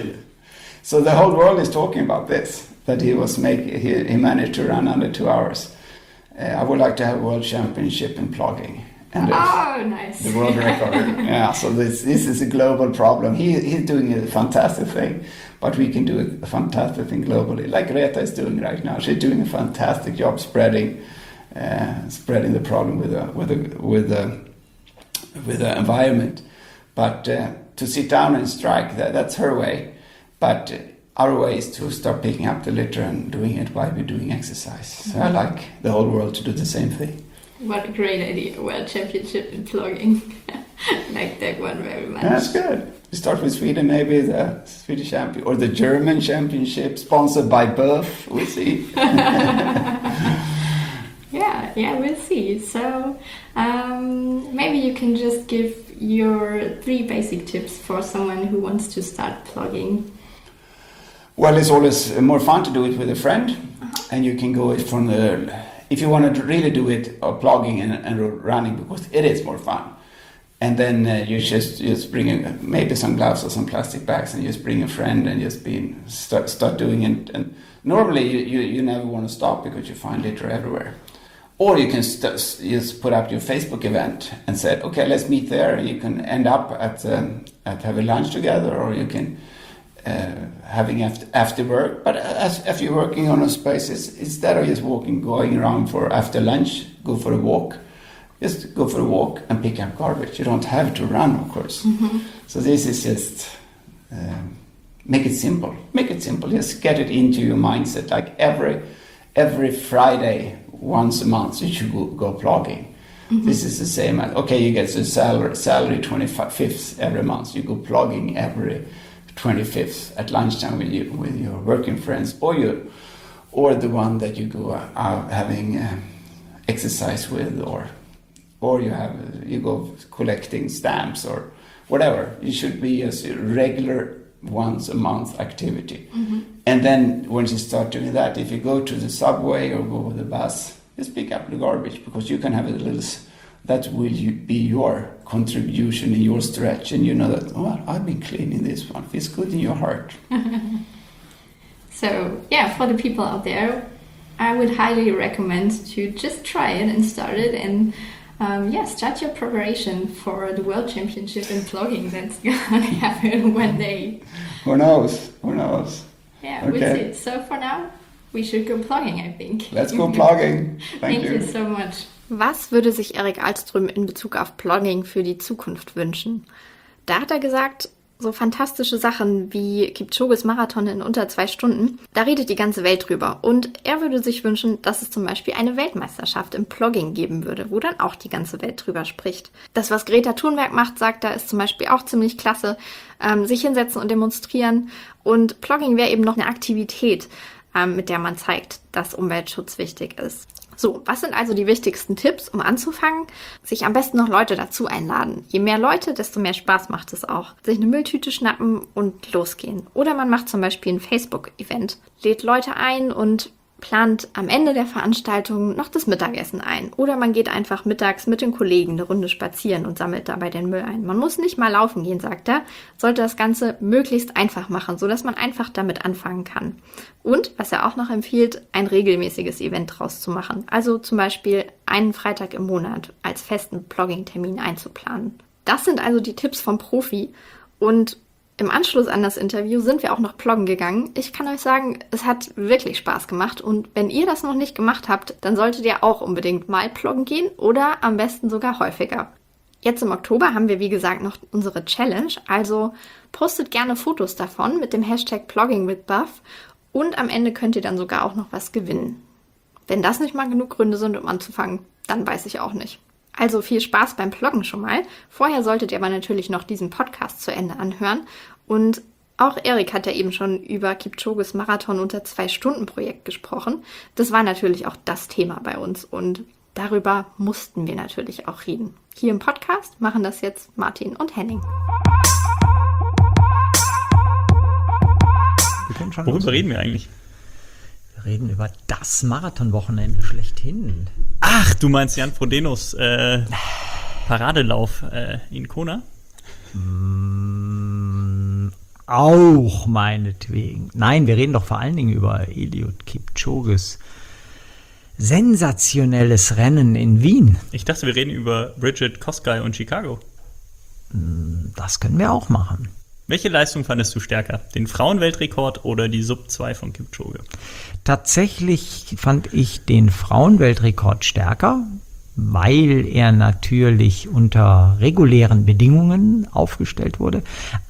So the whole world is talking about this. That he was making. He, he managed to run under two hours. Uh, I would like to have a world championship in plugging. And oh, nice. The world record. Yeah, so this this is a global problem. He he's doing a fantastic thing, but we can do a fantastic thing globally. Like Greta is doing right now. She's doing a fantastic job spreading uh, spreading the problem with the with the with the with the environment. But uh, to sit down and strike, that, that's her way. But uh, our way is to start picking up the litter and doing it while we're doing exercise. So I like the whole world to do the same thing. What a great idea, World Championship in Plogging. Like that one very much. That's good. We start with Sweden, maybe the Swedish champion or the German championship, sponsored by B U F. We'll see. Yeah, yeah, we'll see. So um, maybe you can just give your three basic tips for someone who wants to start plogging. Well, it's always more fun to do it with a friend, uh-huh. and you can go it from the. If you want to really do it, or plogging and, and running, because it is more fun. And then uh, you just just bring a, maybe some gloves or some plastic bags, and just bring a friend and just be start start doing it. And normally you, you, you never want to stop because you find litter everywhere. Or you can st- just put up your Facebook event and say, okay, let's meet there. You can end up at um, at having lunch together, or you can uh, having after, after work. But as if you're working on a space, it's, instead of just walking, going around for after lunch, go for a walk. Just go for a walk and pick up garbage. You don't have to run, of course. Mm-hmm. So this is just um, make it simple. Make it simple. Just get it into your mindset. Like every every Friday, once a month, you should go, go plogging. Mm-hmm. This is the same as, okay, you get the salary, salary twenty-fifth every month. You go plogging every twenty-fifth at lunchtime with you with your working friends, or you, or the one that you go out having uh, exercise with, or or you have you go collecting stamps or whatever. It should be a regular once a month activity. Mm-hmm. And then once you start doing that, if you go to the subway or go with the bus, just pick up the garbage, because you can have a little, that will be your contribution in your stretch, and you know that, oh, I've been cleaning this one. Feels good in your heart. So yeah, for the people out there, I would highly recommend to just try it and start it, and Um, yeah, start your preparation for the World Championship in plogging that's going to happen one day. Who knows? Who knows? Yeah, okay. We'll see. So for now, we should go plogging, I think. Let's go plogging. Thank, Thank you. you so much. Was würde sich Erik Ahlström in Bezug auf Plogging für die Zukunft wünschen? Da hat er gesagt, so fantastische Sachen wie Kipchoges Marathon in unter zwei Stunden, da redet die ganze Welt drüber. Und er würde sich wünschen, dass es zum Beispiel eine Weltmeisterschaft im Plogging geben würde, wo dann auch die ganze Welt drüber spricht. Das, was Greta Thunberg macht, sagt er, ist zum Beispiel auch ziemlich klasse. Ähm, sich hinsetzen und demonstrieren. Und Plogging wäre eben noch eine Aktivität, ähm, mit der man zeigt, dass Umweltschutz wichtig ist. So, was sind also die wichtigsten Tipps, um anzufangen? Sich am besten noch Leute dazu einladen. Je mehr Leute, desto mehr Spaß macht es auch. Sich eine Mülltüte schnappen und losgehen. Oder man macht zum Beispiel ein Facebook-Event, lädt Leute ein und plant am Ende der Veranstaltung noch das Mittagessen ein. Oder man geht einfach mittags mit den Kollegen eine Runde spazieren und sammelt dabei den Müll ein. Man muss nicht mal laufen gehen, sagt er, sollte das Ganze möglichst einfach machen, sodass man einfach damit anfangen kann. Und, was er auch noch empfiehlt, ein regelmäßiges Event draus zu machen. Also zum Beispiel einen Freitag im Monat als festen Plogging-Termin einzuplanen. Das sind also die Tipps vom Profi. Und im Anschluss an das Interview sind wir auch noch ploggen gegangen. Ich kann euch sagen, es hat wirklich Spaß gemacht. Und wenn ihr das noch nicht gemacht habt, dann solltet ihr auch unbedingt mal ploggen gehen oder am besten sogar häufiger. Jetzt im Oktober haben wir, wie gesagt, noch unsere Challenge. Also postet gerne Fotos davon mit dem Hashtag PloggingWithBuff und am Ende könnt ihr dann sogar auch noch was gewinnen. Wenn das nicht mal genug Gründe sind, um anzufangen, dann weiß ich auch nicht. Also viel Spaß beim Ploggen schon mal. Vorher solltet ihr aber natürlich noch diesen Podcast zu Ende anhören. Und auch Erik hat ja eben schon über Kipchoges Marathon unter zwei Stunden Projekt gesprochen. Das war natürlich auch das Thema bei uns und darüber mussten wir natürlich auch reden. Hier im Podcast machen das jetzt Martin und Henning. Worüber reden wir eigentlich? Wir reden über das Marathonwochenende schlechthin. Ach, du meinst Jan Frodenos äh, Paradelauf äh, in Kona? Mm, auch meinetwegen. Nein, wir reden doch vor allen Dingen über Eliud Kipchoges sensationelles Rennen in Wien. Ich dachte, wir reden über Bridget Kosgei und Chicago. Das können wir auch machen. Welche Leistung fandest du stärker? Den Frauenweltrekord oder die Sub zwei von Kipchoge? Tatsächlich fand ich den Frauenweltrekord stärker, weil er natürlich unter regulären Bedingungen aufgestellt wurde.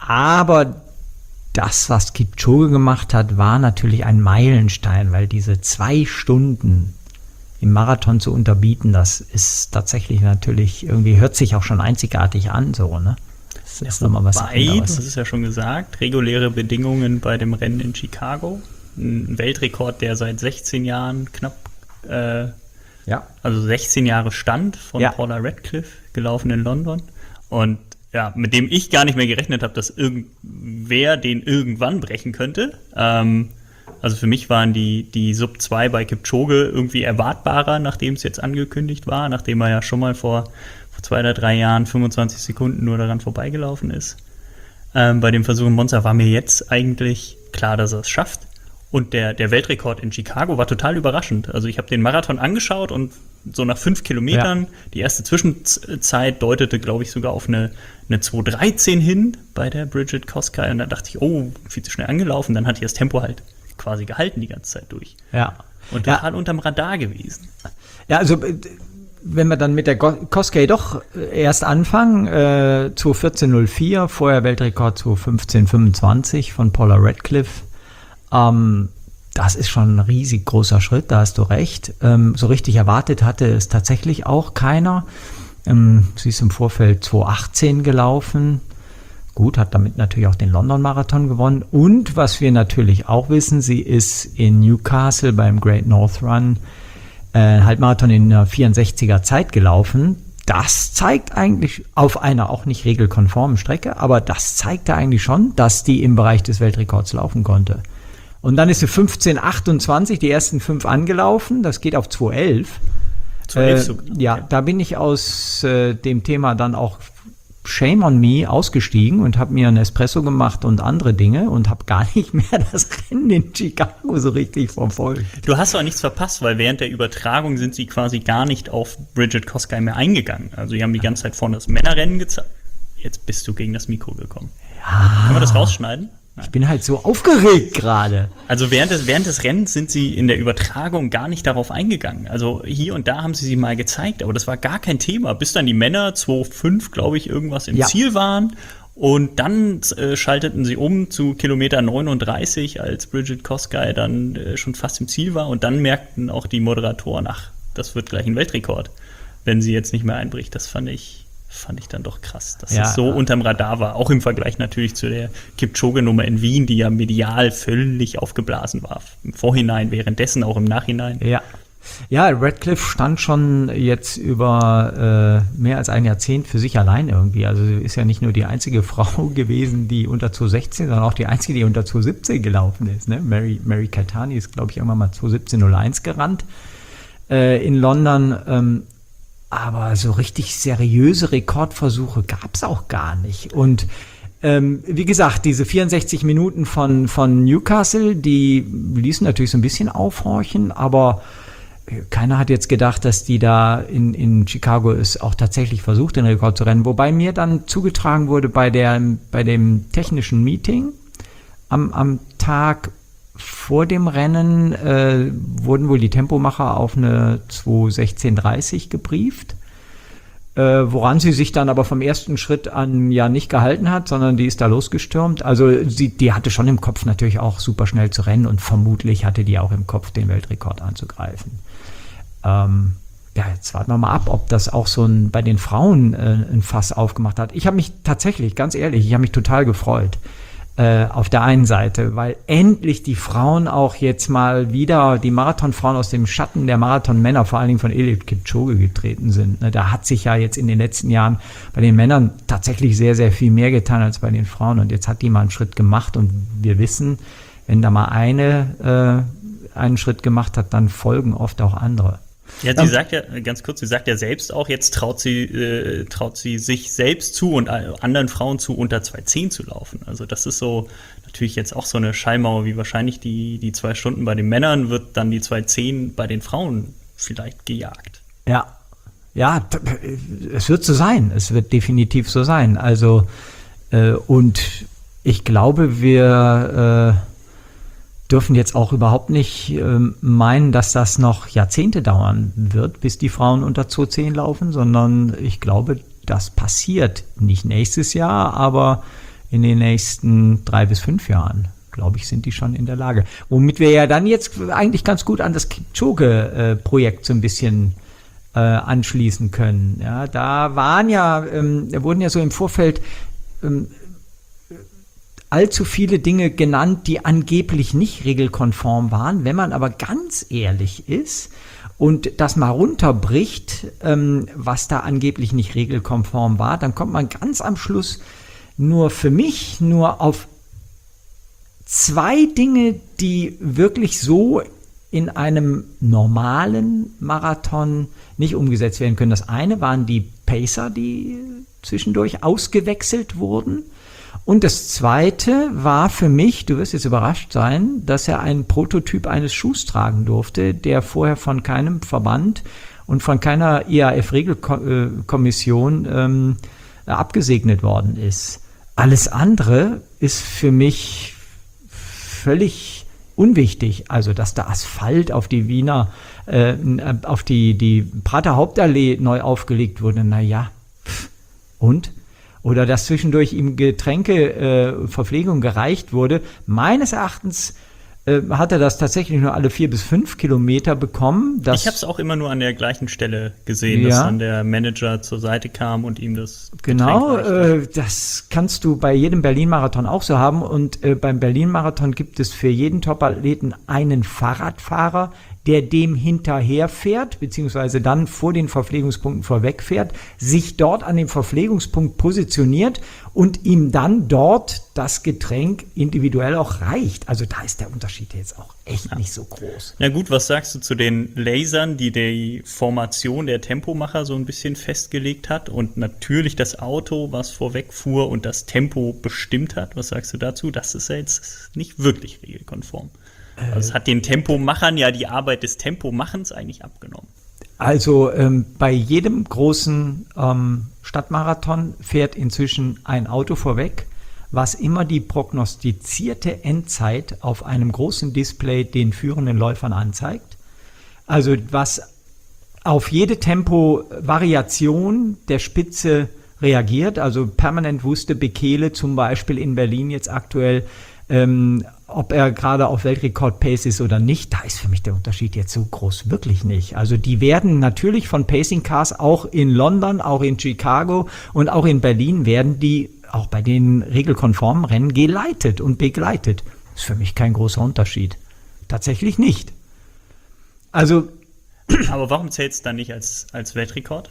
Aber das, was Kipchoge gemacht hat, war natürlich ein Meilenstein, weil diese zwei Stunden im Marathon zu unterbieten, das ist tatsächlich natürlich, irgendwie hört sich auch schon einzigartig an, so, ne? Das ist ja, nochmal was anderes. Das ist ja schon gesagt, reguläre Bedingungen bei dem Rennen in Chicago. Ein Weltrekord, der seit sechzehn Jahren knapp, äh, ja. also sechzehn Jahre stand, von ja. Paula Radcliffe, gelaufen in London. Und ja, mit dem ich gar nicht mehr gerechnet habe, dass irgendwer den irgendwann brechen könnte. Ähm, also für mich waren die, die Sub zwei bei Kipchoge irgendwie erwartbarer, nachdem es jetzt angekündigt war, nachdem er ja schon mal vor, vor zwei oder drei Jahren fünfundzwanzig Sekunden nur daran vorbeigelaufen ist. Ähm, bei dem Versuch in Monza war mir jetzt eigentlich klar, dass er es schafft. Und der, der Weltrekord in Chicago war total überraschend. Also ich habe den Marathon angeschaut und so nach fünf Kilometern, ja. die erste Zwischenzeit deutete, glaube ich, sogar auf eine, eine zwei dreizehn hin bei der Bridget Koskay. Und dann dachte ich, oh, viel zu schnell angelaufen. Dann hat die das Tempo halt quasi gehalten die ganze Zeit durch. Ja. Und total ja. unterm Radar gewesen. Ja, also wenn wir dann mit der Koskay doch erst anfangen, äh, zwei vierzehn null vier, vorher Weltrekord zwei fünfzehn fünfundzwanzig von Paula Radcliffe. Ähm, das ist schon ein riesig großer Schritt, da hast du recht. Ähm, so richtig erwartet hatte es tatsächlich auch keiner. Ähm, sie ist im Vorfeld zwei achtzehn gelaufen. Gut, hat damit natürlich auch den London-Marathon gewonnen. Und was wir natürlich auch wissen, sie ist in Newcastle beim Great North Run äh, Halbmarathon in einer vierundsechziger Zeit gelaufen. Das zeigt eigentlich auf einer auch nicht regelkonformen Strecke, aber das zeigte eigentlich schon, dass die im Bereich des Weltrekords laufen konnte. Und dann ist sie fünfzehn achtundzwanzig, die ersten fünf angelaufen, das geht auf zwei elf. zwei elf sogar. Äh, ja, da bin ich aus äh, dem Thema dann auch Shame on me ausgestiegen und habe mir einen Espresso gemacht und andere Dinge und habe gar nicht mehr das Rennen in Chicago so richtig verfolgt. Du hast auch nichts verpasst, weil während der Übertragung sind sie quasi gar nicht auf Bridget Koskay mehr eingegangen. Also die haben die ganze Zeit vorne das Männerrennen gezeigt. Jetzt bist du gegen das Mikro gekommen. Ja. Können wir das rausschneiden? Ich bin halt so aufgeregt gerade. Also während des, während des Rennens sind sie in der Übertragung gar nicht darauf eingegangen. Also hier und da haben sie sie mal gezeigt, aber das war gar kein Thema. Bis dann die Männer zwei fünf, glaube ich, irgendwas im ja. Ziel waren. Und dann äh, schalteten sie um zu Kilometer neununddreißig, als Bridget Koskay dann äh, schon fast im Ziel war. Und dann merkten auch die Moderatoren, ach, das wird gleich ein Weltrekord, wenn sie jetzt nicht mehr einbricht. Das fand ich... fand ich dann doch krass, dass ja, das so unterm Radar war. Auch im Vergleich natürlich zu der Kipchoge-Nummer in Wien, die ja medial völlig aufgeblasen war. Im Vorhinein, währenddessen, auch im Nachhinein. Ja, ja, Radcliffe stand schon jetzt über äh, mehr als ein Jahrzehnt für sich allein irgendwie. Also sie ist ja nicht nur die einzige Frau gewesen, die unter zwei sechzehn, sondern auch die einzige, die unter zwei siebzehn gelaufen ist. Ne? Mary, Mary Keitany ist, glaube ich, irgendwann mal zwei siebzehn null eins gerannt äh, in London. Ähm, Aber so richtig seriöse Rekordversuche gab es auch gar nicht. Und ähm, wie gesagt, diese vierundsechzig Minuten von, von Newcastle, die ließen natürlich so ein bisschen aufhorchen, aber keiner hat jetzt gedacht, dass die da in, in Chicago es auch tatsächlich versucht, den Rekord zu rennen. Wobei mir dann zugetragen wurde bei, der, bei dem technischen Meeting am, am Tag vor dem Rennen äh, wurden wohl die Tempomacher auf eine zwei sechzehn dreißig gebrieft, äh, woran sie sich dann aber vom ersten Schritt an ja nicht gehalten hat, sondern die ist da losgestürmt. Also sie, die hatte schon im Kopf natürlich auch super schnell zu rennen und vermutlich hatte die auch im Kopf, den Weltrekord anzugreifen. Ähm, ja, jetzt warten wir mal ab, ob das auch so ein, bei den Frauen äh, ein Fass aufgemacht hat. Ich habe mich tatsächlich, ganz ehrlich, ich habe mich total gefreut. Äh, auf der einen Seite, weil endlich die Frauen auch jetzt mal wieder, die Marathonfrauen aus dem Schatten der Marathonmänner, vor allen Dingen von Eliud Kipchoge getreten sind. Ne, da hat sich ja jetzt in den letzten Jahren bei den Männern tatsächlich sehr, sehr viel mehr getan als bei den Frauen. Und jetzt hat die mal einen Schritt gemacht und wir wissen, wenn da mal eine äh, einen Schritt gemacht hat, dann folgen oft auch andere. Ja, sie sagt ja, ganz kurz, sie sagt ja selbst auch, jetzt traut sie, äh, traut sie sich selbst zu und anderen Frauen zu, unter zwei zehn zu laufen. Also das ist so natürlich jetzt auch so eine Schallmauer, wie wahrscheinlich die, die zwei Stunden bei den Männern, wird dann die zwei zehn bei den Frauen vielleicht gejagt. Ja, ja, es wird so sein, es wird definitiv so sein. Also, äh, und ich glaube, wir äh, dürfen jetzt auch überhaupt nicht äh, meinen, dass das noch Jahrzehnte dauern wird, bis die Frauen unter zwei zehn laufen, sondern ich glaube, das passiert nicht nächstes Jahr, aber in den nächsten drei bis fünf Jahren, glaube ich, sind die schon in der Lage. Womit wir ja dann jetzt eigentlich ganz gut an das Kipchoge-Projekt so ein bisschen äh, anschließen können. Ja, da waren ja, ähm, da wurden ja so im Vorfeld ähm, allzu viele Dinge genannt, die angeblich nicht regelkonform waren. Wenn man aber ganz ehrlich ist und das mal runterbricht, ähm, was da angeblich nicht regelkonform war, dann kommt man ganz am Schluss nur für mich nur auf zwei Dinge, die wirklich so in einem normalen Marathon nicht umgesetzt werden können. Das eine waren die Pacer, die zwischendurch ausgewechselt wurden. Und das zweite war für mich, du wirst jetzt überrascht sein, dass er einen Prototyp eines Schuhs tragen durfte, der vorher von keinem Verband und von keiner I A F-Regelkommission ähm, abgesegnet worden ist. Alles andere ist für mich völlig unwichtig. Also, dass der Asphalt auf die Wiener, äh, auf die, die Prater Hauptallee neu aufgelegt wurde, naja, und? Oder dass zwischendurch ihm Getränke, äh, Verpflegung gereicht wurde. Meines Erachtens äh, hat er das tatsächlich nur alle vier bis fünf Kilometer bekommen. Ich habe es auch immer nur an der gleichen Stelle gesehen, ja, dass dann der Manager zur Seite kam und ihm das Genau, äh, das kannst du bei jedem Berlin-Marathon auch so haben. Und äh, beim Berlin-Marathon gibt es für jeden Top-Athleten einen Fahrradfahrer, der dem hinterherfährt, beziehungsweise dann vor den Verpflegungspunkten vorwegfährt, sich dort an dem Verpflegungspunkt positioniert und ihm dann dort das Getränk individuell auch reicht. Also da ist der Unterschied jetzt auch echt ja. nicht so groß. Na gut, was sagst du zu den Lasern, die die Formation der Tempomacher so ein bisschen festgelegt hat und natürlich das Auto, was vorwegfuhr und das Tempo bestimmt hat? Was sagst du dazu? Das ist ja jetzt nicht wirklich regelkonform. Also es hat den Tempomachern ja die Arbeit des Tempomachens eigentlich abgenommen. Also ähm, bei jedem großen ähm, Stadtmarathon fährt inzwischen ein Auto vorweg, was immer die prognostizierte Endzeit auf einem großen Display den führenden Läufern anzeigt. Also was auf jede Tempovariation der Spitze reagiert. Also permanent wusste Bekele zum Beispiel in Berlin jetzt aktuell, ähm, ob er gerade auf Weltrekord-Pace ist oder nicht, da ist für mich der Unterschied jetzt so groß wirklich nicht. Also die werden natürlich von Pacing Cars auch in London, auch in Chicago und auch in Berlin werden die auch bei den regelkonformen Rennen geleitet und begleitet. Ist für mich kein großer Unterschied. Tatsächlich nicht. Also. Aber warum zählt es dann nicht als, als Weltrekord?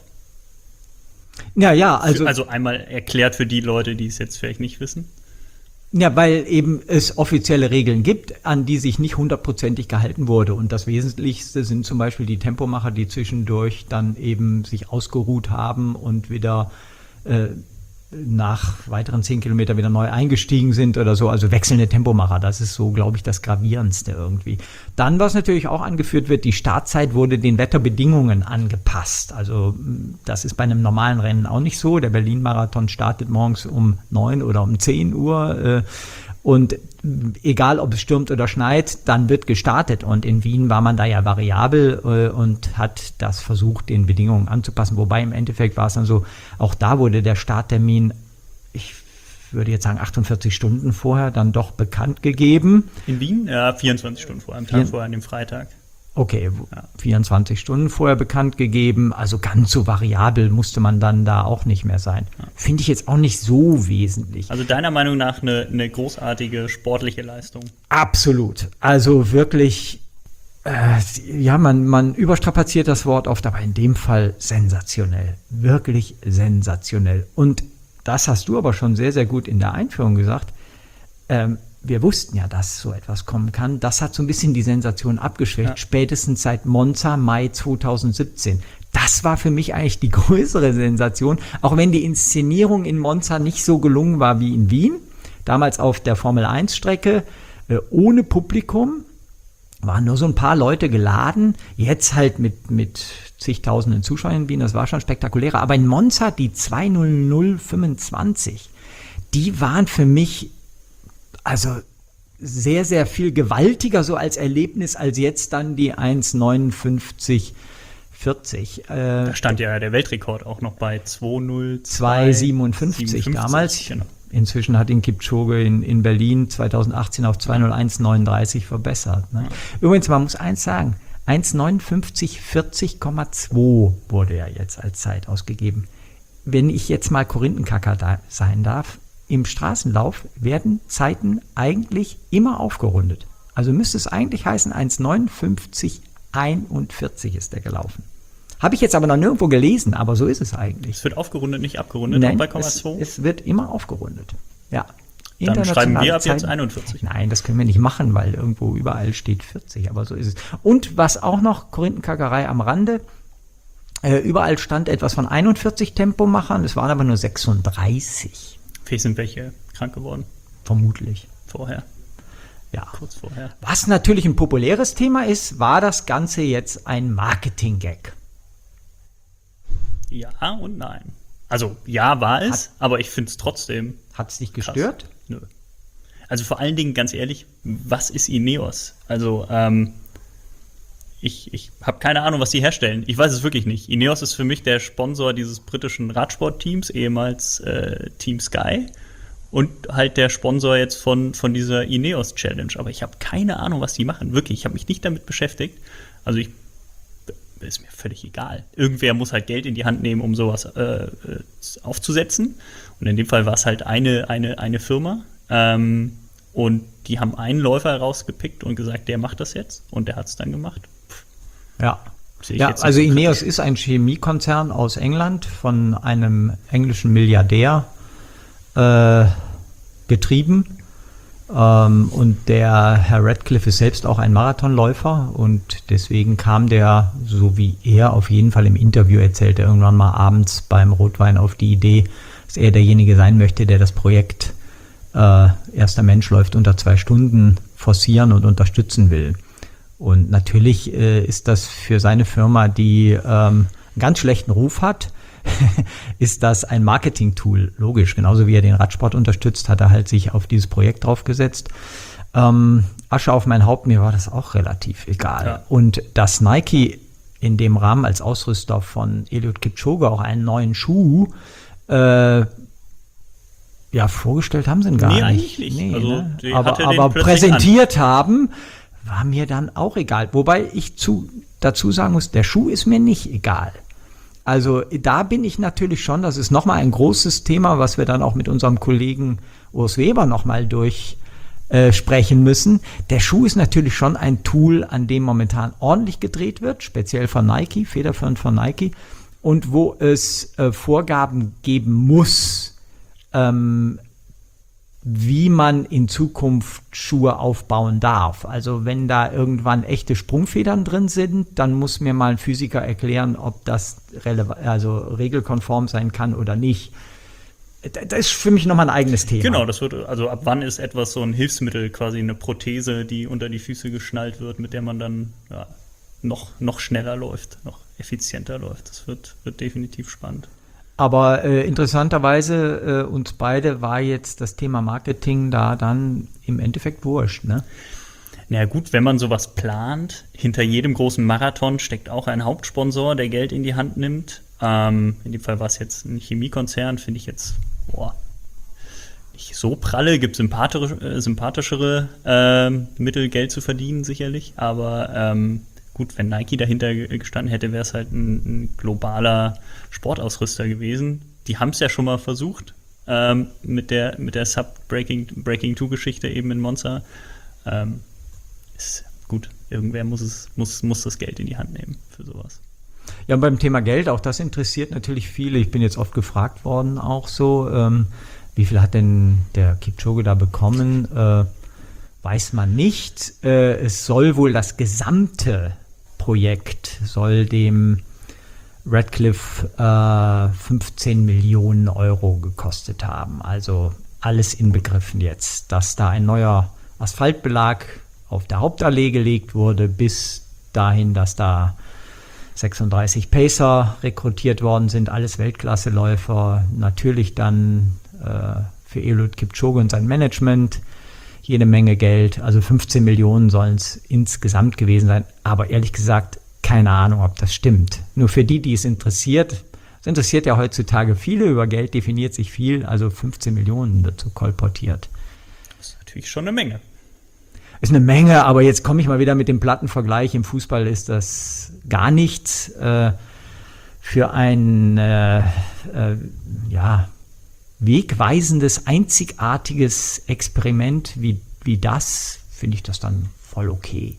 Ja, ja, also. Also einmal erklärt für die Leute, die es jetzt vielleicht nicht wissen. Ja, weil eben es offizielle Regeln gibt, an die sich nicht hundertprozentig gehalten wurde. Und das Wesentlichste sind zum Beispiel die Tempomacher, die zwischendurch dann eben sich ausgeruht haben und wieder äh, nach weiteren zehn Kilometern wieder neu eingestiegen sind oder so. Also wechselnde Tempomacher, das ist so, glaube ich, das Gravierendste irgendwie. Dann, was natürlich auch angeführt wird, die Startzeit wurde den Wetterbedingungen angepasst. Also das ist bei einem normalen Rennen auch nicht so. Der Berlin-Marathon startet morgens um neun oder um zehn Uhr. Und egal, ob es stürmt oder schneit, dann wird gestartet. Und in Wien war man da ja variabel und hat das versucht, den Bedingungen anzupassen. Wobei im Endeffekt war es dann so, auch da wurde der Starttermin, ich würde jetzt sagen achtundvierzig Stunden vorher, dann doch bekannt gegeben. In Wien? Ja, vierundzwanzig Stunden vorher, am Tag vorher, an dem Freitag. Okay, ja. vierundzwanzig Stunden vorher bekannt gegeben, also ganz so variabel musste man dann da auch nicht mehr sein. Ja. Finde ich jetzt auch nicht so wesentlich. Also deiner Meinung nach eine, eine großartige sportliche Leistung? Absolut. Also wirklich, äh, ja, man, man überstrapaziert das Wort oft, aber in dem Fall sensationell. Wirklich sensationell. Und das hast du aber schon sehr, sehr gut in der Einführung gesagt. Ähm, Wir wussten ja, dass so etwas kommen kann. Das hat so ein bisschen die Sensation abgeschwächt, ja. Spätestens seit Monza, Mai zweitausendsiebzehn. Das war für mich eigentlich die größere Sensation, auch wenn die Inszenierung in Monza nicht so gelungen war wie in Wien. Damals auf der Formel eins Strecke, äh, ohne Publikum, waren nur so ein paar Leute geladen. Jetzt halt mit, mit zigtausenden Zuschauern in Wien, das war schon spektakulärer. Aber in Monza, die zwei null null fünfundzwanzig, die waren für mich Also sehr, sehr viel gewaltiger so als Erlebnis als jetzt dann die eins neunundfünfzig vierzig. Äh, da stand ja der Weltrekord auch noch bei zwei null zwei siebenundfünfzig damals. Genau. Inzwischen hat ihn Kipchoge in, in Berlin zwanzig achtzehn auf zwei null eins neununddreißig verbessert. Ne? Ja. Übrigens, man muss eins sagen, eins neunundfünfzig vierzig Komma zwei wurde ja jetzt als Zeit ausgegeben. Wenn ich jetzt mal Korinthenkacker da sein darf, im Straßenlauf werden Zeiten eigentlich immer aufgerundet. Also müsste es eigentlich heißen, eins neunundfünfzig einundvierzig ist der gelaufen. Habe ich jetzt aber noch nirgendwo gelesen, aber so ist es eigentlich. Es wird aufgerundet, nicht abgerundet, Nein, auch bei Komma zwei? Es, es wird immer aufgerundet, ja. Dann schreiben wir ab jetzt einundvierzig. Nein, das können wir nicht machen, weil irgendwo überall steht vierzig, aber so ist es. Und was auch noch, Korinthenkackerei am Rande, äh, überall stand etwas von einundvierzig Tempomachern, es waren aber nur sechsunddreißig. Vielleicht sind welche krank geworden. Vermutlich. Vorher. Ja. Kurz vorher. Was natürlich ein populäres Thema ist, war das Ganze jetzt ein Marketing-Gag? Ja und nein. Also ja war es, hat, aber ich finde es trotzdem. Hat es dich gestört? Krass. Nö. Also vor allen Dingen, ganz ehrlich, was ist Ineos? Also ähm, ich, ich habe keine Ahnung, was die herstellen. Ich weiß es wirklich nicht. Ineos ist für mich der Sponsor dieses britischen Radsportteams, ehemals äh, Team Sky. Und halt der Sponsor jetzt von, von dieser Ineos Challenge. Aber ich habe keine Ahnung, was die machen. Wirklich, ich habe mich nicht damit beschäftigt. Also ich ist mir völlig egal. Irgendwer muss halt Geld in die Hand nehmen, um sowas äh, aufzusetzen. Und in dem Fall war es halt eine, eine, eine Firma. Ähm, und die haben einen Läufer rausgepickt und gesagt, der macht das jetzt. Und der hat es dann gemacht. Pff. Ja, ja also Ineos kritisch. Ist ein Chemiekonzern aus England von einem englischen Milliardär äh, getrieben. Ähm, und der Herr Radcliffe ist selbst auch ein Marathonläufer und deswegen kam der, so wie er auf jeden Fall im Interview erzählte, irgendwann mal abends beim Rotwein auf die Idee, dass er derjenige sein möchte, der das Projekt äh, Erster Mensch läuft unter zwei Stunden forcieren und unterstützen will. Und natürlich äh, ist das für seine Firma, die ähm, einen ganz schlechten Ruf hat, ist das ein Marketing-Tool, logisch. Genauso wie er den Radsport unterstützt, hat er halt sich auf dieses Projekt draufgesetzt. Ähm, Asche auf mein Haupt, mir war das auch relativ egal. Ja. Und dass Nike in dem Rahmen als Ausrüster von Eliud Kipchoge auch einen neuen Schuh äh, ja, vorgestellt haben sie ihn gar nee, nicht. Eigentlich nicht. Nee, also, ne? Aber, aber präsentiert an. haben, war mir dann auch egal. Wobei ich zu, dazu sagen muss, der Schuh ist mir nicht egal. Also da bin ich natürlich schon, das ist nochmal ein großes Thema, was wir dann auch mit unserem Kollegen Urs Weber nochmal durchsprechen äh, müssen. Der Schuh ist natürlich schon ein Tool, an dem momentan ordentlich gedreht wird, speziell von Nike, federführend von Nike, und wo es äh, Vorgaben geben muss, ähm, wie man in Zukunft Schuhe aufbauen darf. Also wenn da irgendwann echte Sprungfedern drin sind, dann muss mir mal ein Physiker erklären, ob das rele- also regelkonform sein kann oder nicht. Das ist für mich nochmal ein eigenes Thema. Genau, das wird, also ab wann ist etwas so ein Hilfsmittel, quasi eine Prothese, die unter die Füße geschnallt wird, mit der man dann ja, noch, noch schneller läuft, noch effizienter läuft. Das wird, wird definitiv spannend. Aber äh, interessanterweise, äh, uns beide war jetzt das Thema Marketing da dann im Endeffekt wurscht, ne? Na ja, gut, wenn man sowas plant, hinter jedem großen Marathon steckt auch ein Hauptsponsor, der Geld in die Hand nimmt. Ähm, in dem Fall war es jetzt ein Chemiekonzern, finde ich jetzt, boah, nicht so pralle, gibt sympathisch, äh, sympathischere äh, Mittel, Geld zu verdienen, sicherlich. Aber ähm, gut, wenn Nike dahinter gestanden hätte, wäre es halt ein, ein globaler Sportausrüster gewesen. Die haben es ja schon mal versucht, ähm, mit der, mit der Sub-Breaking-Two-Geschichte eben in Monza. Ähm, ist gut, irgendwer muss, es, muss, muss das Geld in die Hand nehmen für sowas. Ja, und beim Thema Geld, auch das interessiert natürlich viele. Ich bin jetzt oft gefragt worden auch so, ähm, wie viel hat denn der Kipchoge da bekommen? Äh, weiß man nicht. Äh, es soll wohl das gesamte Projekt, soll dem Radcliffe äh, fünfzehn Millionen Euro gekostet haben. Also alles inbegriffen jetzt, dass da ein neuer Asphaltbelag auf der Hauptallee gelegt wurde, bis dahin, dass da sechsunddreißig Pacer rekrutiert worden sind, alles Weltklasseläufer, natürlich dann äh, für Eliud Kipchoge und sein Management jede Menge Geld. Also fünfzehn Millionen sollen es insgesamt gewesen sein. Aber ehrlich gesagt, keine Ahnung, ob das stimmt. Nur für die, die es interessiert, es interessiert ja heutzutage viele, über Geld definiert sich viel, also fünfzehn Millionen wird so kolportiert. Das ist natürlich schon eine Menge. Ist eine Menge, aber jetzt komme ich mal wieder mit dem Plattenvergleich. Im Fußball ist das gar nichts. Äh, für ein äh, äh, ja, wegweisendes, einzigartiges Experiment wie, wie das, finde ich das dann voll okay.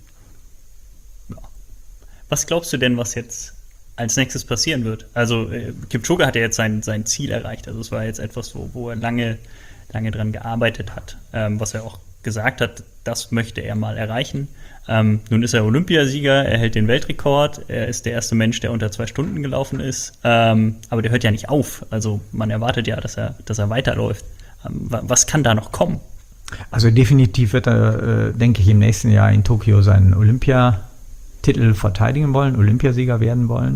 Ja. Was glaubst du denn, was jetzt als nächstes passieren wird? Also äh, Kipchoge hat ja jetzt sein, sein Ziel erreicht. Also es war jetzt etwas, wo, wo er lange, lange dran gearbeitet hat, ähm, was er auch gesagt hat, das möchte er mal erreichen. Ähm, nun ist er Olympiasieger, er hält den Weltrekord, er ist der erste Mensch, der unter zwei Stunden gelaufen ist, ähm, aber der hört ja nicht auf. Also man erwartet ja, dass er, dass er weiterläuft. Ähm, was kann da noch kommen? Also definitiv wird er, äh, denke ich, im nächsten Jahr in Tokio seinen Olympiatitel verteidigen wollen, Olympiasieger werden wollen.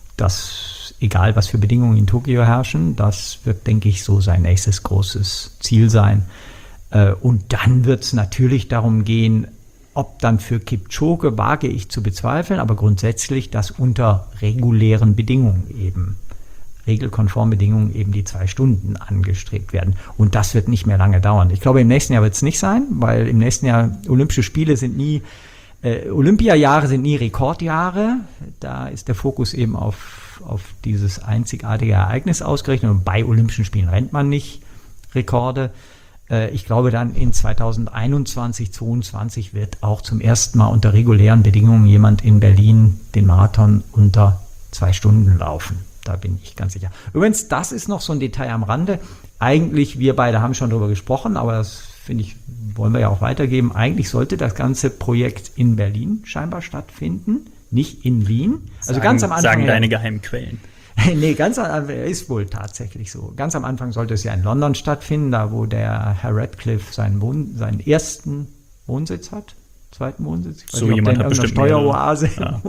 Das, egal was für Bedingungen in Tokio herrschen, das wird, denke ich, so sein nächstes großes Ziel sein. Und dann wird es natürlich darum gehen, ob dann für Kipchoge, wage ich zu bezweifeln, aber grundsätzlich, dass unter regulären Bedingungen eben, regelkonformen Bedingungen eben die zwei Stunden angestrebt werden. Und das wird nicht mehr lange dauern. Ich glaube, im nächsten Jahr wird es nicht sein, weil im nächsten Jahr Olympische Spiele sind nie, äh, Olympiajahre sind nie Rekordjahre. Da ist der Fokus eben auf, auf dieses einzigartige Ereignis ausgerechnet. Und bei Olympischen Spielen rennt man nicht Rekorde. Ich glaube, dann in zweitausendeinundzwanzig, zweiundzwanzig wird auch zum ersten Mal unter regulären Bedingungen jemand in Berlin den Marathon unter zwei Stunden laufen. Da bin ich ganz sicher. Übrigens, das ist noch so ein Detail am Rande. Eigentlich, wir beide haben schon darüber gesprochen, aber das, finde ich, wollen wir ja auch weitergeben. Eigentlich sollte das ganze Projekt in Berlin scheinbar stattfinden, nicht in Wien. Also sagen, ganz am Anfang. Sagen deine geheimen Quellen. Nee, ganz am, ist wohl tatsächlich so. Ganz am Anfang sollte es ja in London stattfinden, da wo der Herr Radcliffe seinen, Wohn, seinen ersten Wohnsitz hat, zweiten Wohnsitz. Ich weiß so nicht, jemand hat bestimmt Steueroase. Ja.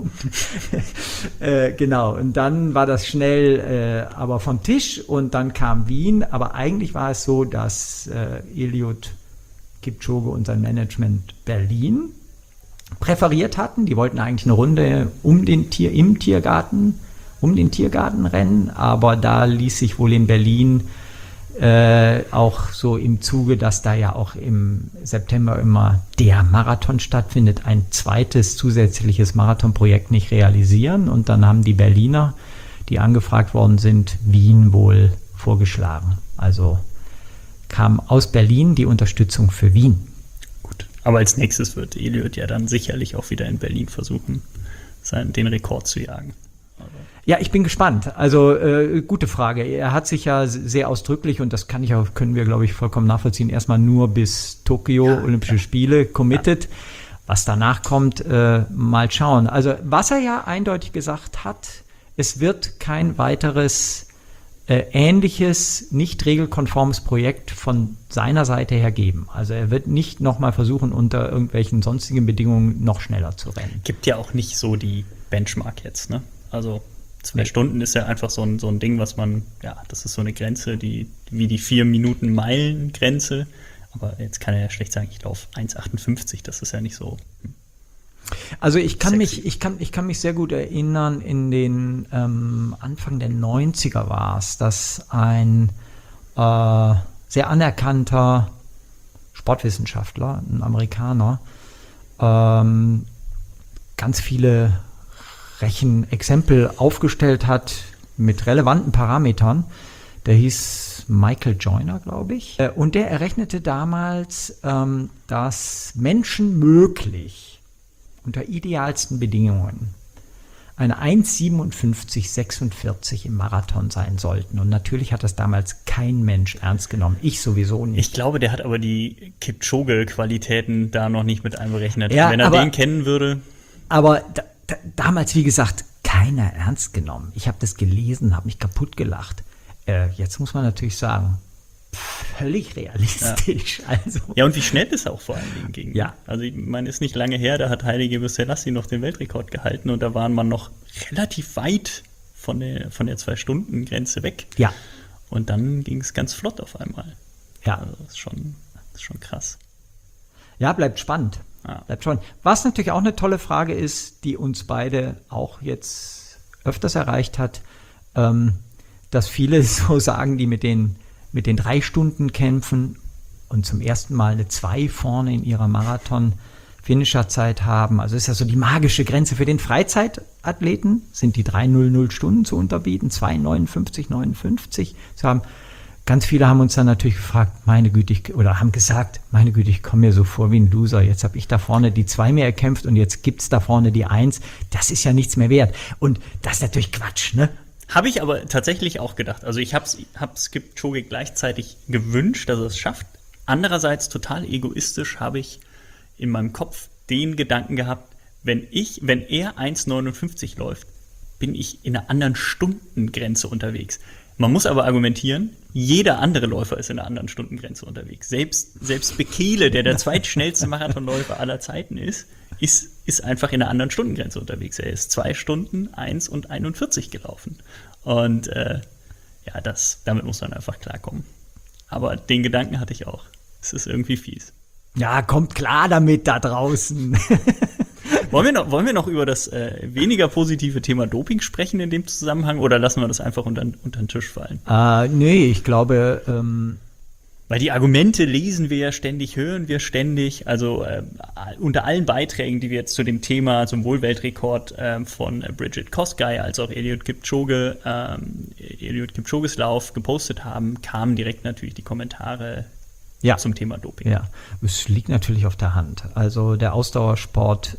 äh, genau, und dann war das schnell äh, aber vom Tisch und dann kam Wien, aber eigentlich war es so, dass äh, Eliud Kipchoge und sein Management Berlin präferiert hatten. Die wollten eigentlich eine Runde um den Tier, im Tiergarten um den Tiergarten rennen, aber da ließ sich wohl in Berlin äh, auch so im Zuge, dass da ja auch im September immer der Marathon stattfindet, ein zweites zusätzliches Marathonprojekt nicht realisieren und dann haben die Berliner, die angefragt worden sind, Wien wohl vorgeschlagen. Also kam aus Berlin die Unterstützung für Wien. Gut, aber als nächstes wird Eliud ja dann sicherlich auch wieder in Berlin versuchen, seinen, den Rekord zu jagen. Ja, ich bin gespannt. Also äh, gute Frage. Er hat sich ja sehr ausdrücklich, und das kann ich auch, können wir, glaube ich, vollkommen nachvollziehen, erstmal nur bis Tokio, ja, Olympische ja. Spiele committed. Ja. Was danach kommt, äh, mal schauen. Also was er ja eindeutig gesagt hat, es wird kein weiteres äh, ähnliches, nicht regelkonformes Projekt von seiner Seite her geben. Also er wird nicht nochmal versuchen, unter irgendwelchen sonstigen Bedingungen noch schneller zu rennen. Gibt ja auch nicht so die Benchmark jetzt, ne? Also zwei nee. Stunden ist ja einfach so ein, so ein Ding, was man, ja, das ist so eine Grenze, die wie die vier Minuten Meilen Grenze. Aber jetzt kann er ja schlecht sagen, ich laufe eins achtundfünfzig, das ist ja nicht so. Also ich kann sexy. mich, ich kann, ich kann mich sehr gut erinnern, in den ähm, Anfang der neunziger war es, dass ein äh, sehr anerkannter Sportwissenschaftler, ein Amerikaner, ähm, ganz viele Rechenexempel aufgestellt hat mit relevanten Parametern. Der hieß Michael Joyner, glaube ich. Und der errechnete damals, ähm, dass Menschen möglich unter idealsten Bedingungen eine eins siebenundfünfzig sechsundvierzig im Marathon sein sollten. Und natürlich hat das damals kein Mensch ernst genommen. Ich sowieso nicht. Ich glaube, der hat aber die Kipchoge-Qualitäten da noch nicht mit einberechnet. Ja, wenn er aber, den kennen würde. Aber da, da, damals, wie gesagt, keiner ernst genommen. Ich habe das gelesen, habe mich kaputt gelacht. Äh, jetzt muss man natürlich sagen, völlig realistisch. Ja. Also. Ja, und wie schnell ist er auch vor allen Dingen gegen. Ja. Also ich meine, ist nicht lange her, da hat Haile Gebrselassie noch den Weltrekord gehalten und da waren man noch relativ weit von der, von der Zwei-Stunden-Grenze weg. Ja. Und dann ging es ganz flott auf einmal. Ja. Also das ist schon, das ist schon krass. Ja, bleibt spannend. Ja. Bleibt spannend. Was natürlich auch eine tolle Frage ist, die uns beide auch jetzt öfters erreicht hat, ähm, dass viele so sagen, die mit den, mit den drei Stunden kämpfen und zum ersten Mal eine zwei vorne in ihrer Marathon-Finisher-Zeit haben. Also ist ja so die magische Grenze für den Freizeitathleten, sind die drei null null Stunden zu unterbieten, zwei neunundfünfzig neunundfünfzig zu haben. Ganz viele haben uns dann natürlich gefragt, meine Güte, ich, oder haben gesagt, meine Güte, ich komme mir so vor wie ein Loser. Jetzt habe ich da vorne die zwei mehr erkämpft und jetzt gibt's da vorne die eins. Das ist ja nichts mehr wert. Und das ist natürlich Quatsch, ne? Habe ich aber tatsächlich auch gedacht. Also ich habe es Kipchoge gleichzeitig gewünscht, dass er es schafft. Andererseits total egoistisch habe ich in meinem Kopf den Gedanken gehabt, wenn ich, wenn er eins neunundfünfzig läuft, bin ich in einer anderen Stundengrenze unterwegs. Man muss aber argumentieren, jeder andere Läufer ist in einer anderen Stundengrenze unterwegs. Selbst, selbst Bekele, der der zweitschnellste Marathonläufer aller Zeiten ist, ist, ist einfach in einer anderen Stundengrenze unterwegs. Er ist zwei Stunden eins und einundvierzig gelaufen. Und äh, ja, das, damit muss man einfach klarkommen. Aber den Gedanken hatte ich auch. Es ist irgendwie fies. Ja, kommt klar damit da draußen. Wollen wir noch, wollen wir noch über das äh, weniger positive Thema Doping sprechen in dem Zusammenhang oder lassen wir das einfach unter, unter den Tisch fallen? Äh, nee, ich glaube... Ähm Weil die Argumente lesen wir ja ständig, hören wir ständig. Also äh, unter allen Beiträgen, die wir jetzt zu dem Thema, zum Wohlweltrekord äh, von äh, Brigid Kosgei als auch Eliud Kipchoge, ähm, Eliud Kipchoges Lauf gepostet haben, kamen direkt natürlich die Kommentare ja. zum Thema Doping. Ja, es liegt natürlich auf der Hand. Also der Ausdauersport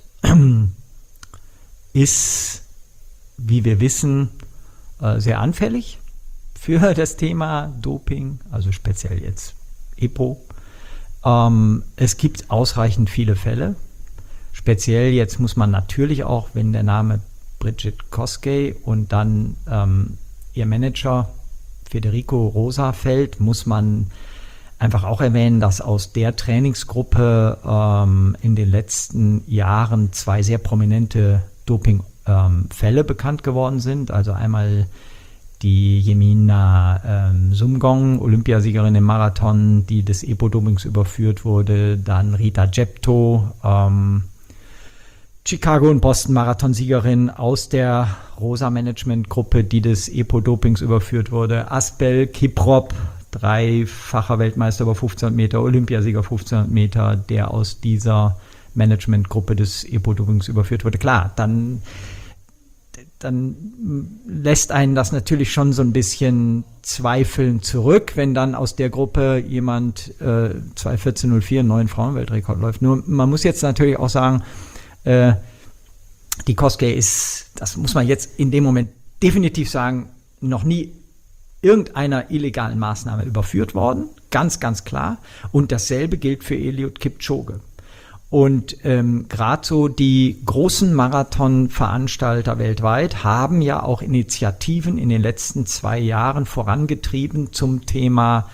ist, wie wir wissen, sehr anfällig für das Thema Doping, also speziell jetzt E P O. Ähm, es gibt ausreichend viele Fälle. Speziell jetzt muss man natürlich auch, wenn der Name Brigid Kosgei und dann ähm, ihr Manager Federico Rosa fällt, muss man einfach auch erwähnen, dass aus der Trainingsgruppe ähm, in den letzten Jahren zwei sehr prominente Dopingfälle ähm, bekannt geworden sind. Also einmal die Jemina ähm, Sumgong, Olympiasiegerin im Marathon, die des E P O-Dopings überführt wurde. Dann Rita Jepto, ähm, Chicago- und Boston-Marathonsiegerin aus der Rosa-Management-Gruppe, die des E P O-Dopings überführt wurde. Asbel Kiprop, dreifacher Weltmeister über fünfzehnhundert Meter, Olympiasieger fünfzehnhundert Meter, der aus dieser Managementgruppe des E P O-Dopings überführt wurde. Klar, dann, dann lässt einen das natürlich schon so ein bisschen zweifeln zurück, wenn dann aus der Gruppe jemand äh, zwei vierzehn null vier einen neuen Frauenweltrekord läuft. Nur man muss jetzt natürlich auch sagen, äh, die Kosgei ist, das muss man jetzt in dem Moment definitiv sagen, noch nie irgendeiner illegalen Maßnahme überführt worden, ganz, ganz klar. Und dasselbe gilt für Eliud Kipchoge. Und ähm, gerade so die großen Marathonveranstalter weltweit haben ja auch Initiativen in den letzten zwei Jahren vorangetrieben zum Thema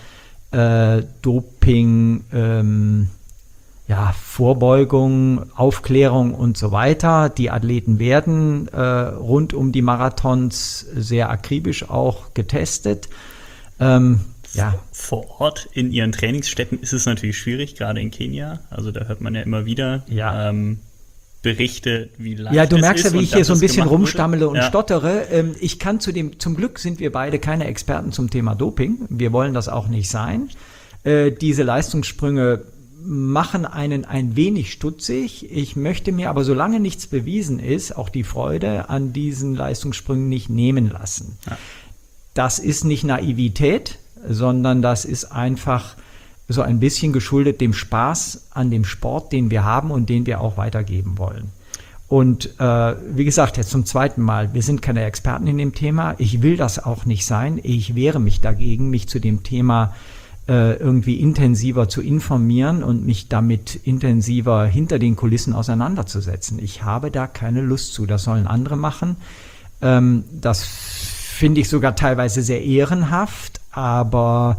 äh, Doping, ähm, ja, Vorbeugung, Aufklärung und so weiter. Die Athleten werden äh, rund um die Marathons sehr akribisch auch getestet. Ähm, ja. Vor Ort in ihren Trainingsstätten ist es natürlich schwierig, gerade in Kenia. Also da hört man ja immer wieder ja. ähm, Berichte, wie leicht Ja, du merkst es ja, wie ich hier so ein bisschen rumstammele wurde. und ja. stottere. Ähm, ich kann zu dem, zum Glück sind wir beide keine Experten zum Thema Doping. Wir wollen das auch nicht sein. Äh, diese Leistungssprünge machen einen ein wenig stutzig. Ich möchte mir aber, solange nichts bewiesen ist, auch die Freude an diesen Leistungssprüngen nicht nehmen lassen. Ja. Das ist nicht Naivität, sondern das ist einfach so ein bisschen geschuldet dem Spaß an dem Sport, den wir haben und den wir auch weitergeben wollen. Und äh, wie gesagt, jetzt zum zweiten Mal, wir sind keine Experten in dem Thema. Ich will das auch nicht sein. Ich wehre mich dagegen, mich zu dem Thema irgendwie intensiver zu informieren und mich damit intensiver hinter den Kulissen auseinanderzusetzen. Ich habe da keine Lust zu. Das sollen andere machen. Ähm, das finde ich sogar teilweise sehr ehrenhaft, aber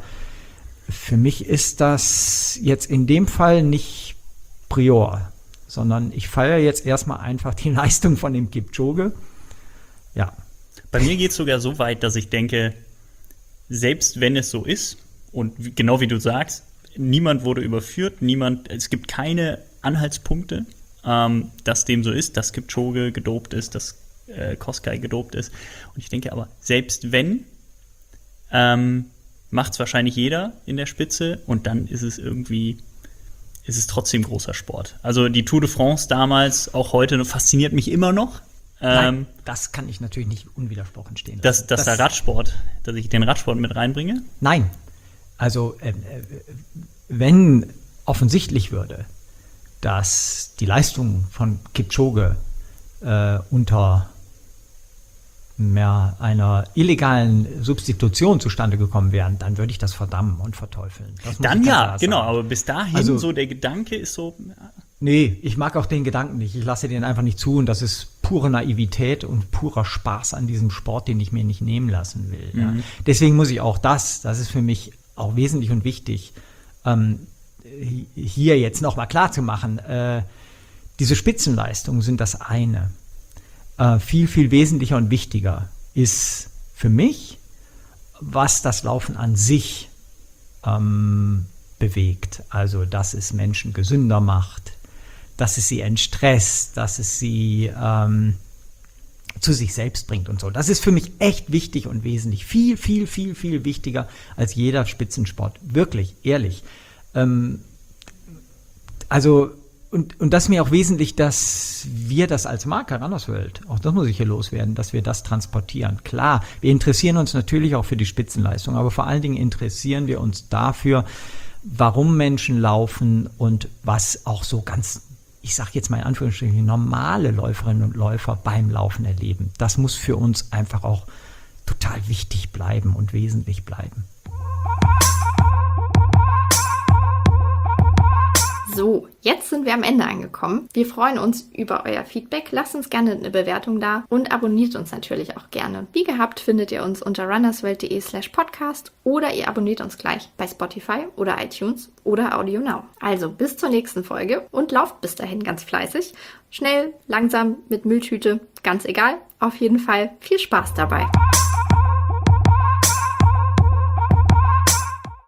für mich ist das jetzt in dem Fall nicht prior, sondern ich feiere jetzt erstmal einfach die Leistung von dem Kipchoge. Ja. Bei mir geht es sogar so weit, dass ich denke, selbst wenn es so ist, und genau wie du sagst, niemand wurde überführt, niemand, es gibt keine Anhaltspunkte, ähm, dass dem so ist, dass Kipchoge gedopt ist, dass äh, Kosgei gedopt ist. Und ich denke aber, selbst wenn, ähm, macht es wahrscheinlich jeder in der Spitze und dann ist es irgendwie, ist es trotzdem großer Sport. Also die Tour de France damals, auch heute, fasziniert mich immer noch. Nein, ähm, das kann ich natürlich nicht unwidersprochen stehen lassen. Dass, dass das, der Radsport, dass ich den Radsport mit reinbringe? Nein, also äh, wenn offensichtlich würde, dass die Leistungen von Kipchoge äh, unter mehr einer illegalen Substitution zustande gekommen wären, dann würde ich das verdammen und verteufeln. Dann ja, genau, aber bis dahin also, so der Gedanke ist so... Ja. Nee, ich mag auch den Gedanken nicht. Ich lasse den einfach nicht zu und das ist pure Naivität und purer Spaß an diesem Sport, den ich mir nicht nehmen lassen will. Mhm. Ja. Deswegen muss ich auch das, das ist für mich auch wesentlich und wichtig, ähm, hier jetzt nochmal klar zu machen, äh, diese Spitzenleistungen sind das eine. Äh, viel, viel wesentlicher und wichtiger ist für mich, was das Laufen an sich ähm, bewegt. Also, dass es Menschen gesünder macht, dass es sie entstresst, dass es sie ähm, zu sich selbst bringt und so. Das ist für mich echt wichtig und wesentlich. Viel, viel, viel, viel wichtiger als jeder Spitzensport. Wirklich, ehrlich. Ähm, also, und, und das ist mir auch wesentlich, dass wir das als Marke Runners World, auch das muss ich hier loswerden, dass wir das transportieren. Klar, wir interessieren uns natürlich auch für die Spitzenleistung, aber vor allen Dingen interessieren wir uns dafür, warum Menschen laufen und was auch so ganz, ich sage jetzt mal in Anführungsstrichen, normale Läuferinnen und Läufer beim Laufen erleben. Das muss für uns einfach auch total wichtig bleiben und wesentlich bleiben. So, jetzt sind wir am Ende angekommen. Wir freuen uns über euer Feedback. Lasst uns gerne eine Bewertung da und abonniert uns natürlich auch gerne. Wie gehabt findet ihr uns unter runnersworld.de slash podcast oder ihr abonniert uns gleich bei Spotify oder iTunes oder Audio Now. Also bis zur nächsten Folge und lauft bis dahin ganz fleißig. Schnell, langsam, mit Mülltüte, ganz egal. Auf jeden Fall viel Spaß dabei.